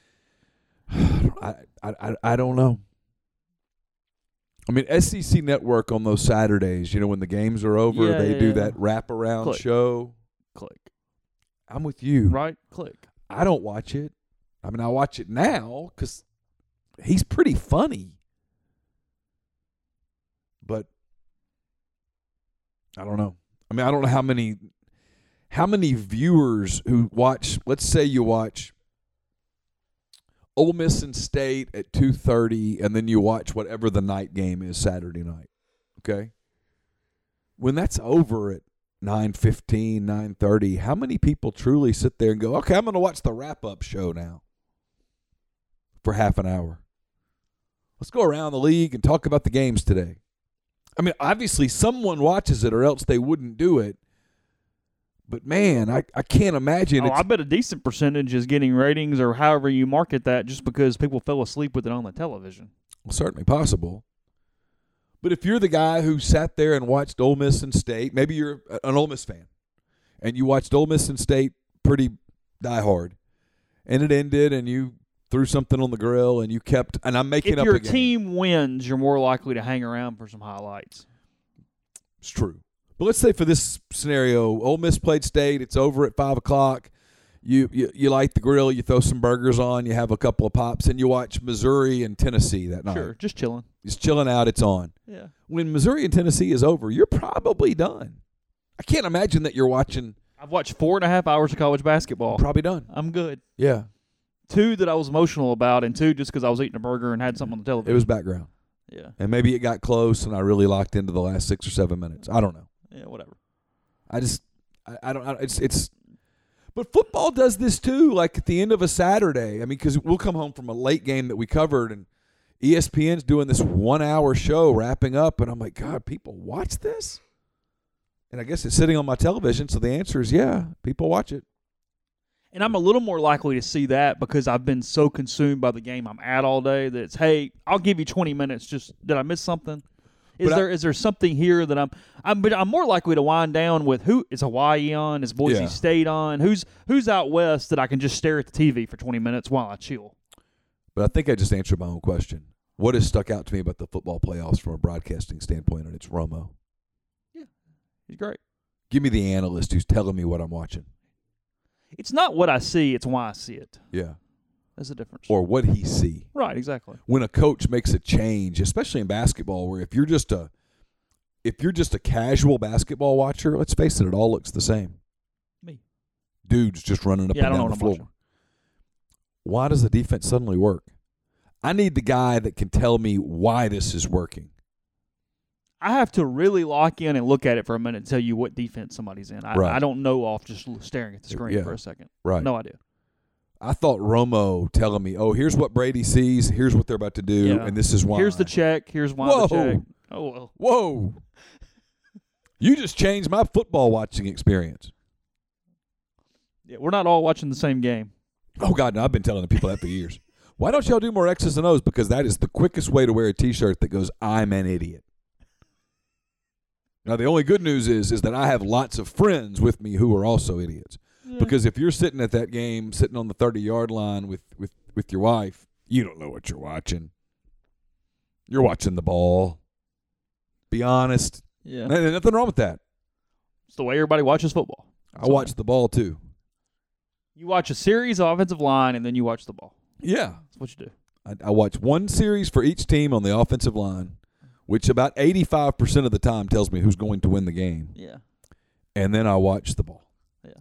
I don't know. I mean, SEC Network on those Saturdays, when the games are over, they do that wraparound show.
Click.
I'm with you.
Right? Click.
I don't watch it. I mean, I watch it now because he's pretty funny. But I don't know. I mean, I don't know how many viewers who watch, let's say you watch Ole Miss and State at 2:30, and then you watch whatever the night game is Saturday night, okay? When that's over at 9:15, 9:30, how many people truly sit there and go, okay, I'm going to watch the wrap-up show now for half an hour? Let's go around the league and talk about the games today. I mean, obviously someone watches it or else they wouldn't do it. But, man, I can't imagine.
I bet a decent percentage is getting ratings or however you market that just because people fell asleep with it on the television.
Well, certainly possible. But if you're the guy who sat there and watched Ole Miss and State, maybe you're an Ole Miss fan, and you watched Ole Miss and State pretty diehard, and it ended and you threw something on the grill and you kept – and I'm making up a game.
If your team wins, you're more likely to hang around for some highlights.
It's true. But let's say for this scenario, Ole Miss played State. It's over at 5 o'clock. You light the grill. You throw some burgers on. You have a couple of pops, and you watch Missouri and Tennessee that night.
Sure, just chilling.
Just chilling out. It's on.
Yeah.
When Missouri and Tennessee is over, you're probably done. I can't imagine that you're watching.
I've watched 4.5 hours of college basketball.
Probably done.
I'm good.
Yeah.
2 that I was emotional about, and 2 just because I was eating a burger and had something on the television.
It was background.
Yeah.
And maybe it got close, and I really locked into the last 6 or 7 minutes. I don't know.
Yeah, whatever.
I don't. It's. But football does this too. Like at the end of a Saturday. I mean, because we'll come home from a late game that we covered, and ESPN's doing this 1-hour show wrapping up, and I'm like, God, people watch this? And I guess it's sitting on my television, so the answer is yeah, people watch it.
And I'm a little more likely to see that because I've been so consumed by the game I'm at all day that it's, hey, I'll give you 20 minutes. Just did I miss something? Is there something here that I'm more likely to wind down with? Who is Hawaii on? Is Boise State on? Who's out west that I can just stare at the TV for 20 minutes while I chill?
But I think I just answered my own question. What has stuck out to me about the football playoffs from a broadcasting standpoint, and it's Romo.
Yeah, he's great.
Give me the analyst who's telling me what I'm watching.
It's not what I see, it's why I see it.
Yeah.
That's the difference.
Or what he see.
Right, exactly.
When a coach makes a change, especially in basketball, where if you're just a casual basketball watcher, let's face it all looks the same.
Me.
Dudes just running up and down the floor. Why does the defense suddenly work? I need the guy that can tell me why this is working.
I have to really lock in and look at it for a minute and tell you what defense somebody's in. I don't know off just staring at the screen for a second.
Right.
No idea.
I thought Romo telling me, oh, here's what Brady sees, here's what they're about to do, and this is why.
Here's the check, here's why the check. Oh, well.
Whoa. You just changed my football watching experience.
Yeah, we're not all watching the same game.
Oh, God, no, I've been telling the people that for years. Why don't y'all do more X's and O's? Because that is the quickest way to wear a T-shirt that goes, I'm an idiot. Now, the only good news is that I have lots of friends with me who are also idiots. Yeah. Because if you're sitting at that game, sitting on the 30-yard line with your wife, you don't know what you're watching. You're watching the ball. Be honest.
Yeah.
There's nothing wrong with that.
It's the way everybody watches football.
I watch the ball, too.
You watch a series of offensive line, and then you watch the ball.
Yeah.
That's what you do.
I watch one series for each team on the offensive line, which about 85% of the time tells me who's going to win the game.
Yeah.
And then I watch the ball.
Yeah.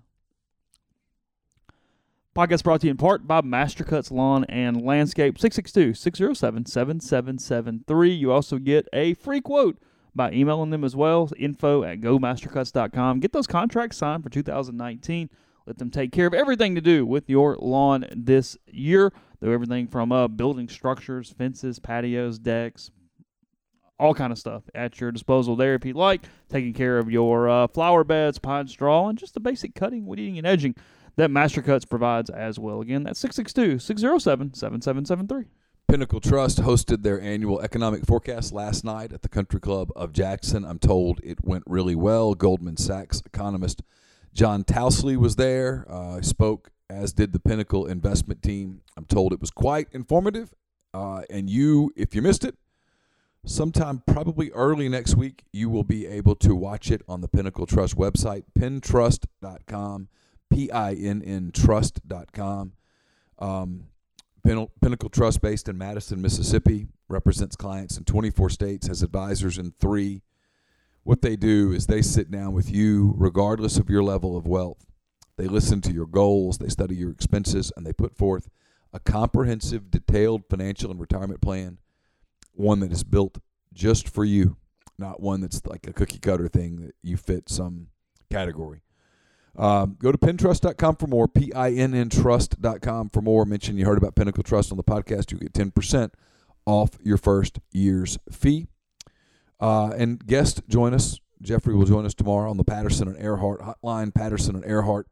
Podcast brought to you in part by Mastercuts Lawn and Landscape, 662-607-7773. You also get a free quote by emailing them as well, info@gomastercuts.com. Get those contracts signed for 2019. Let them take care of everything to do with your lawn this year. Do everything from building structures, fences, patios, decks, all kind of stuff at your disposal there if you'd like. Taking care of your flower beds, pine straw, and just the basic cutting, weeding, and edging that Mastercuts provides as well. Again, that's 662-607-7773.
Pinnacle Trust hosted their annual economic forecast last night at the Country Club of Jackson. I'm told it went really well. Goldman Sachs economist John Tousley was there. Spoke, as did the Pinnacle investment team. I'm told it was quite informative. And you, if you missed it, sometime probably early next week, you will be able to watch it on the Pinnacle Trust website, pintrust.com, P-I-N-N trust.com. Pinnacle Trust, based in Madison, Mississippi, represents clients in 24 states, has advisors in 3. What they do is they sit down with you regardless of your level of wealth. They listen to your goals, they study your expenses, and they put forth a comprehensive, detailed financial and retirement plan, one that is built just for you, not one that's like a cookie-cutter thing that you fit some category. Go to pintrust.com for more, PINNtrust.com for more. Mention you heard about Pinnacle Trust on the podcast. You get 10% off your first year's fee. And guest join us. Jeffrey will join us tomorrow on the Patterson and Earhart hotline. Patterson and Earhart.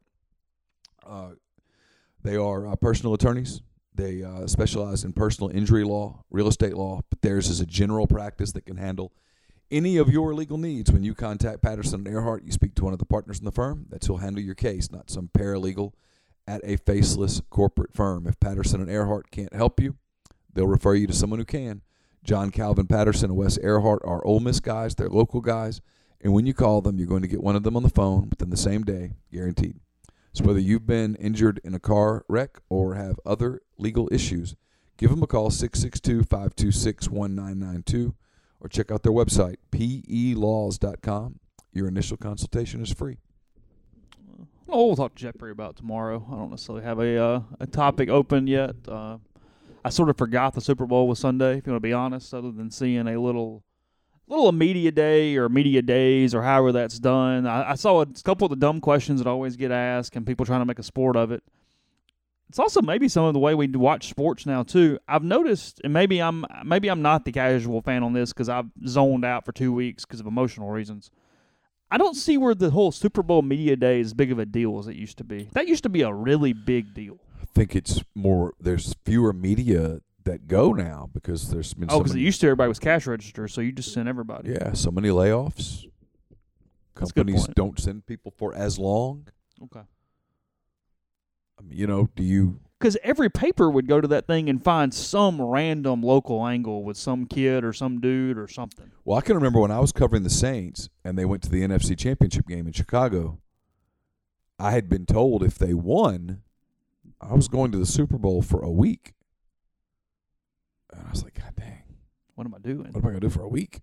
They are personal attorneys. They specialize in personal injury law, real estate law, but theirs is a general practice that can handle any of your legal needs. When you contact Patterson and Earhart, you speak to one of the partners in the firm. That's who'll handle your case, not some paralegal at a faceless corporate firm. If Patterson and Earhart can't help you, they'll refer you to someone who can. John Calvin Patterson and Wes Earhart are Ole Miss guys. They're local guys. And when you call them, you're going to get one of them on the phone within the same day, guaranteed. So whether you've been injured in a car wreck or have other legal issues, give them a call, 662-526-1992, or check out their website, pelaws.com. Your initial consultation is free.
Oh, we'll talk to Jeffrey about tomorrow. I don't necessarily have a topic open yet. I sort of forgot the Super Bowl was Sunday, if you want to be honest, other than seeing a little media day or media days or however that's done. I saw a couple of the dumb questions that always get asked and people trying to make a sport of it. It's also maybe some of the way we watch sports now too. I've noticed, and maybe I'm not the casual fan on this because I've zoned out for 2 weeks because of emotional reasons. I don't see where the whole Super Bowl media day is as big of a deal as it used to be. That used to be a really big deal.
I think it's more, there's fewer media that go now because there's been
because it used to everybody was cash register, so you just send everybody.
Yeah, so many layoffs. Companies don't send people for as long.
Okay.
I mean, do you
Because every paper would go to that thing and find some random local angle with some kid or some dude or something.
Well, I can remember when I was covering the Saints and they went to the NFC Championship game in Chicago, I had been told if they won, I was going to the Super Bowl for a week. And I was like, God dang.
What am I doing?
What am I going to do for a week?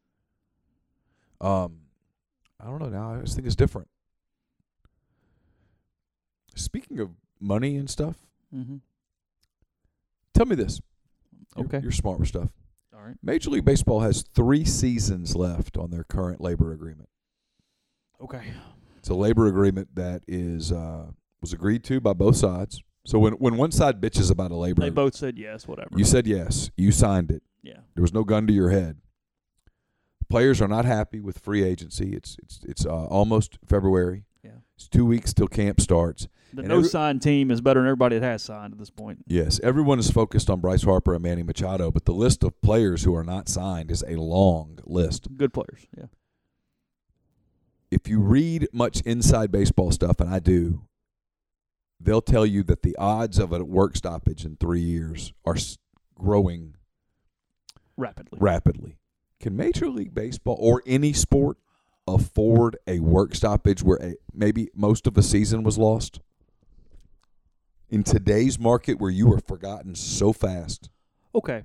I don't know now. I just think it's different. Speaking of money and stuff,
Mm-hmm.
tell me this.
Okay.
You're smart with stuff.
All right.
Major League Baseball has 3 seasons left on their current labor agreement.
Okay.
It's a labor agreement that was agreed to by both sides. So when one side bitches about a labor,
They both said yes, whatever.
you said yes. You signed it.
Yeah.
There was no gun to your head. Players are not happy with free agency. It's almost February.
Yeah.
It's 2 weeks till camp starts.
The
And
no-signed team is better than everybody that has signed at this point.
Yes, everyone is focused on Bryce Harper and Manny Machado, but the list of players who are not signed is a long list.
Good players, yeah.
If you read much inside baseball stuff, and I do, they'll tell you that the odds of a work stoppage in 3 years are growing rapidly. Can Major League Baseball or any sport afford a work stoppage where maybe most of a season was lost? In today's market where you are forgotten so fast.
Okay.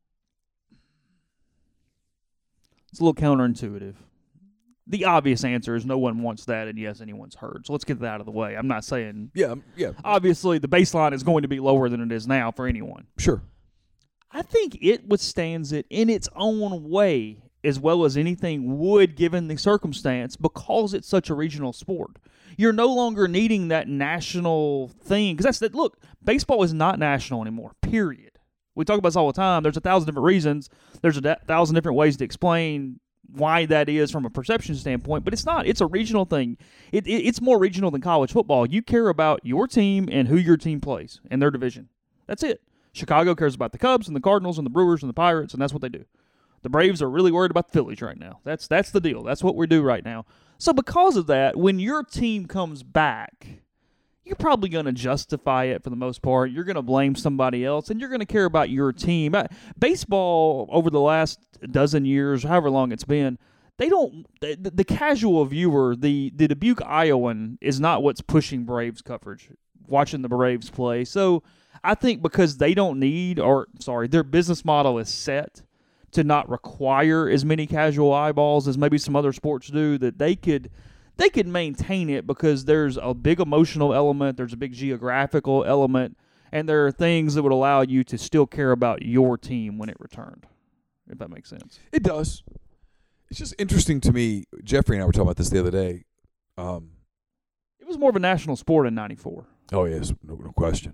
It's a little counterintuitive. The obvious answer is no one wants that, and yes, anyone's hurt. So let's get that out of the way. I'm not saying.
Yeah.
Obviously, the baseline is going to be lower than it is now for anyone.
Sure.
I think it withstands it in its own way as well as anything would given the circumstance because it's such a regional sport. You're no longer needing that national thing. Because look, baseball is not national anymore, period. We talk about this all the time. There's 1,000 different reasons. There's 1,000 different ways to explain why that is from a perception standpoint, but it's not. It's a regional thing. It's more regional than college football. You care about your team and who your team plays in their division. That's it. Chicago cares about the Cubs and the Cardinals and the Brewers and the Pirates, and that's what they do. The Braves are really worried about the Phillies right now. That's the deal. That's what we do right now. So because of that, when your team comes back, you're probably going to justify it for the most part. You're going to blame somebody else, and you're going to care about your team. Baseball, over the last dozen years, however long it's been, the casual viewer, the Dubuque, Iowan, is not what's pushing Braves coverage, watching the Braves play. So I think because they don't need, their business model is set to not require as many casual eyeballs as maybe some other sports do, that they could maintain it because there's a big emotional element, there's a big geographical element, and there are things that would allow you to still care about your team when it returned, if that makes sense.
It does. It's just interesting to me. Jeffrey and I were talking about this the other day.
It was more of a national sport in '94.
Oh, yes, no question.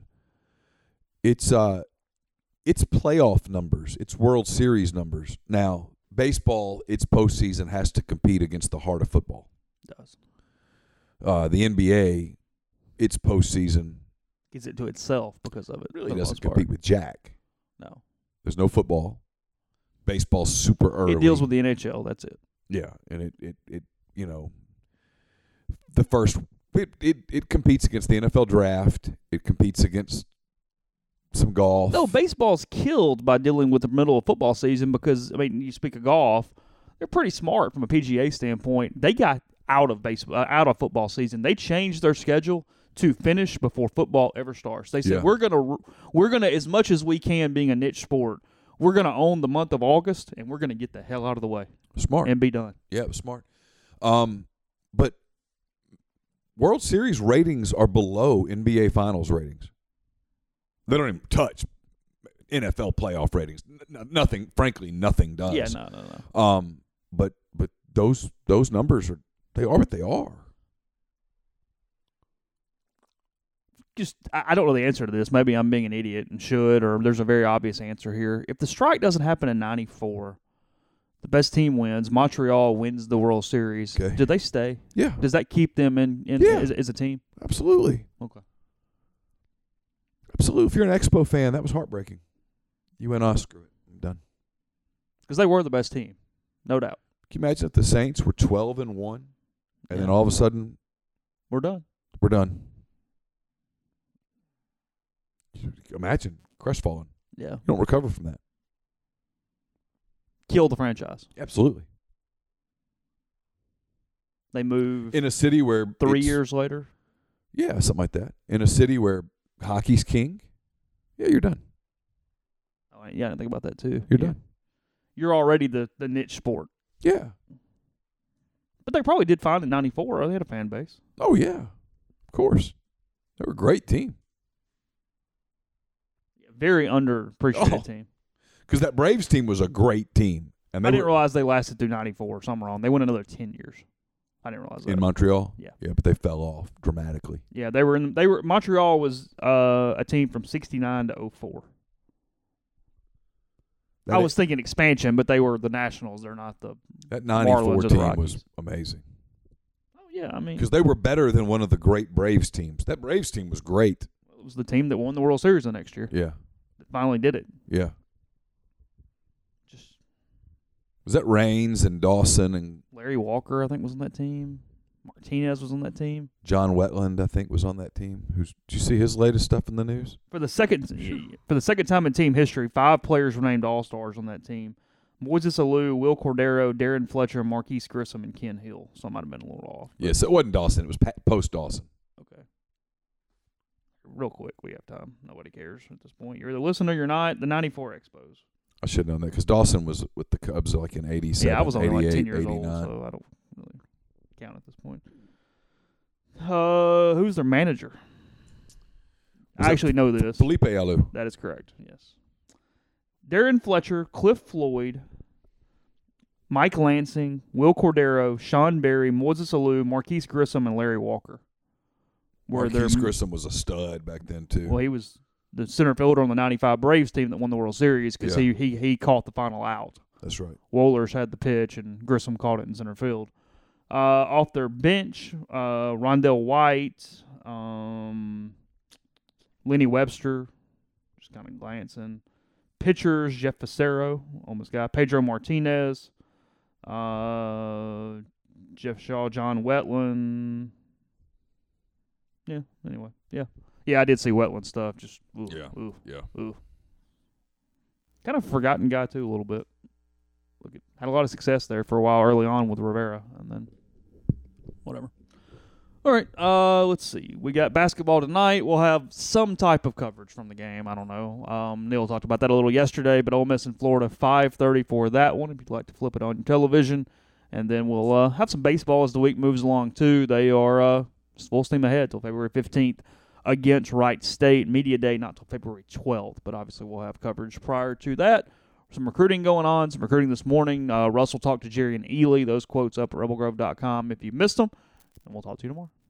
It's playoff numbers. It's World Series numbers. Now, baseball, its postseason has to compete against the heart of football.
It does.
The NBA, its postseason
Gives it to itself because of it.
really doesn't compete with jack.
No.
There's no football. Baseball's super early.
It deals with the NHL. That's it.
Yeah, and it the first it competes against the NFL draft. It competes against some golf.
No, baseball's killed by dealing with the middle of football season because, you speak of golf, they're pretty smart from a PGA standpoint. They got out of football season. They changed their schedule to finish before football ever starts. They said, we're gonna as much as we can, being a niche sport, we're gonna own the month of August and we're gonna get the hell out of the way.
Smart.
And be done.
Yeah, it was smart. But World Series ratings are below NBA Finals ratings. They don't even touch NFL playoff ratings. Nothing, frankly, nothing does.
Yeah, no.
But those numbers are what they are.
I don't know the answer to this. Maybe I'm being an idiot and should, or there's a very obvious answer here. If the strike doesn't happen in '94, the best team wins. Montreal wins the World Series.
Okay.
Do they stay?
Yeah.
Does that keep them in as a team?
Absolutely.
Okay.
Absolutely. If you're an Expo fan, that was heartbreaking. You went, screw it. I'm done.
Because they were the best team, no doubt.
Can you imagine if the Saints were 12-1, and then all of a sudden
we're done?
We're done. Imagine crestfallen.
Yeah.
You don't recover from that.
Kill the franchise.
Absolutely.
They move
In a city where
3
it's-
years later.
Yeah, something like that. In a city where hockey's king, yeah, you're done.
Oh, yeah, I didn't think about that too.
You're
Yeah.
done.
You're already the niche sport.
Yeah.
But they probably did fine in '94. They had a fan base.
Oh, yeah. Of course. They were a great team.
Very underappreciated
Oh.
team.
Because that Braves team was a great team. And
I
they
didn't
were
realize they lasted through '94. So I'm wrong. They went another 10 years. I didn't realize that.
in Montreal.
Yeah.
Yeah, but they fell off dramatically.
Yeah, they were Montreal was a team from '69 to '04. I was thinking expansion, but they were the Nationals. They're not the
that 94
Marlins or the
team
Rockies.
was amazing.
Oh yeah, I mean
Because they were better than one of the great Braves teams. That Braves team was great.
it was the team that won the World Series the next year.
Yeah.
That finally did it.
Yeah.
Just
Was that Raines and Dawson and
Larry Walker, I think, was on that team. Martinez was on that team.
John Wetland, I think, was on that team. Did you see his latest stuff in the news?
For the second time in team history, 5 players were named All-Stars on that team. Moises Alou, Will Cordero, Darren Fletcher, Marquise Grissom, and Ken Hill. So I might have been a little off.
Yes, it wasn't Dawson. It was post-Dawson.
Okay. Real quick, we have time. Nobody cares at this point. You're either listening or you're not. The 94 Expos.
I should have known that because Dawson was with the Cubs like in 87,
Yeah, I was only like 10
88,
years
89.
old, so I don't really count at this point. Who's their manager?
Was
I
that
actually know this.
Felipe Alou.
That is correct, yes. Darren Fletcher, Cliff Floyd, Mike Lansing, Will Cordero, Sean Berry, Moises Alou, Marquise Grissom, and Larry Walker.
Marquise Grissom was a stud back then, too.
Well, he was the center fielder on the 95 Braves team that won the World Series because
Yeah.
he caught the final out.
That's right.
Wohlers had the pitch, and Grissom caught it in center field. Off their bench, Rondell White, Lenny Webster, just kind of glancing. Pitchers, Jeff Facero, almost got Pedro Martinez, Jeff Shaw, John Wetland. Yeah, anyway, yeah. Yeah, I did see Wetland stuff. Just, ooh,
Yeah.
ooh,
Yeah.
ooh. Kind of a forgotten guy, too, a little bit. Had a lot of success there for a while early on with Rivera, and then whatever. All right, let's see. We got basketball tonight. We'll have some type of coverage from the game. I don't know. Neil talked about that a little yesterday, but Ole Miss in Florida, 5:30 for that one, if you'd like to flip it on your television. And then we'll have some baseball as the week moves along, too. They are full steam ahead till February 15th against Wright State. Media Day not till February 12th, but obviously we'll have coverage prior to that. Some recruiting going on, some recruiting this morning. Russell talked to Jerry and Ely. Those quotes up at rebelgrove.com if you missed them. And we'll talk to you tomorrow.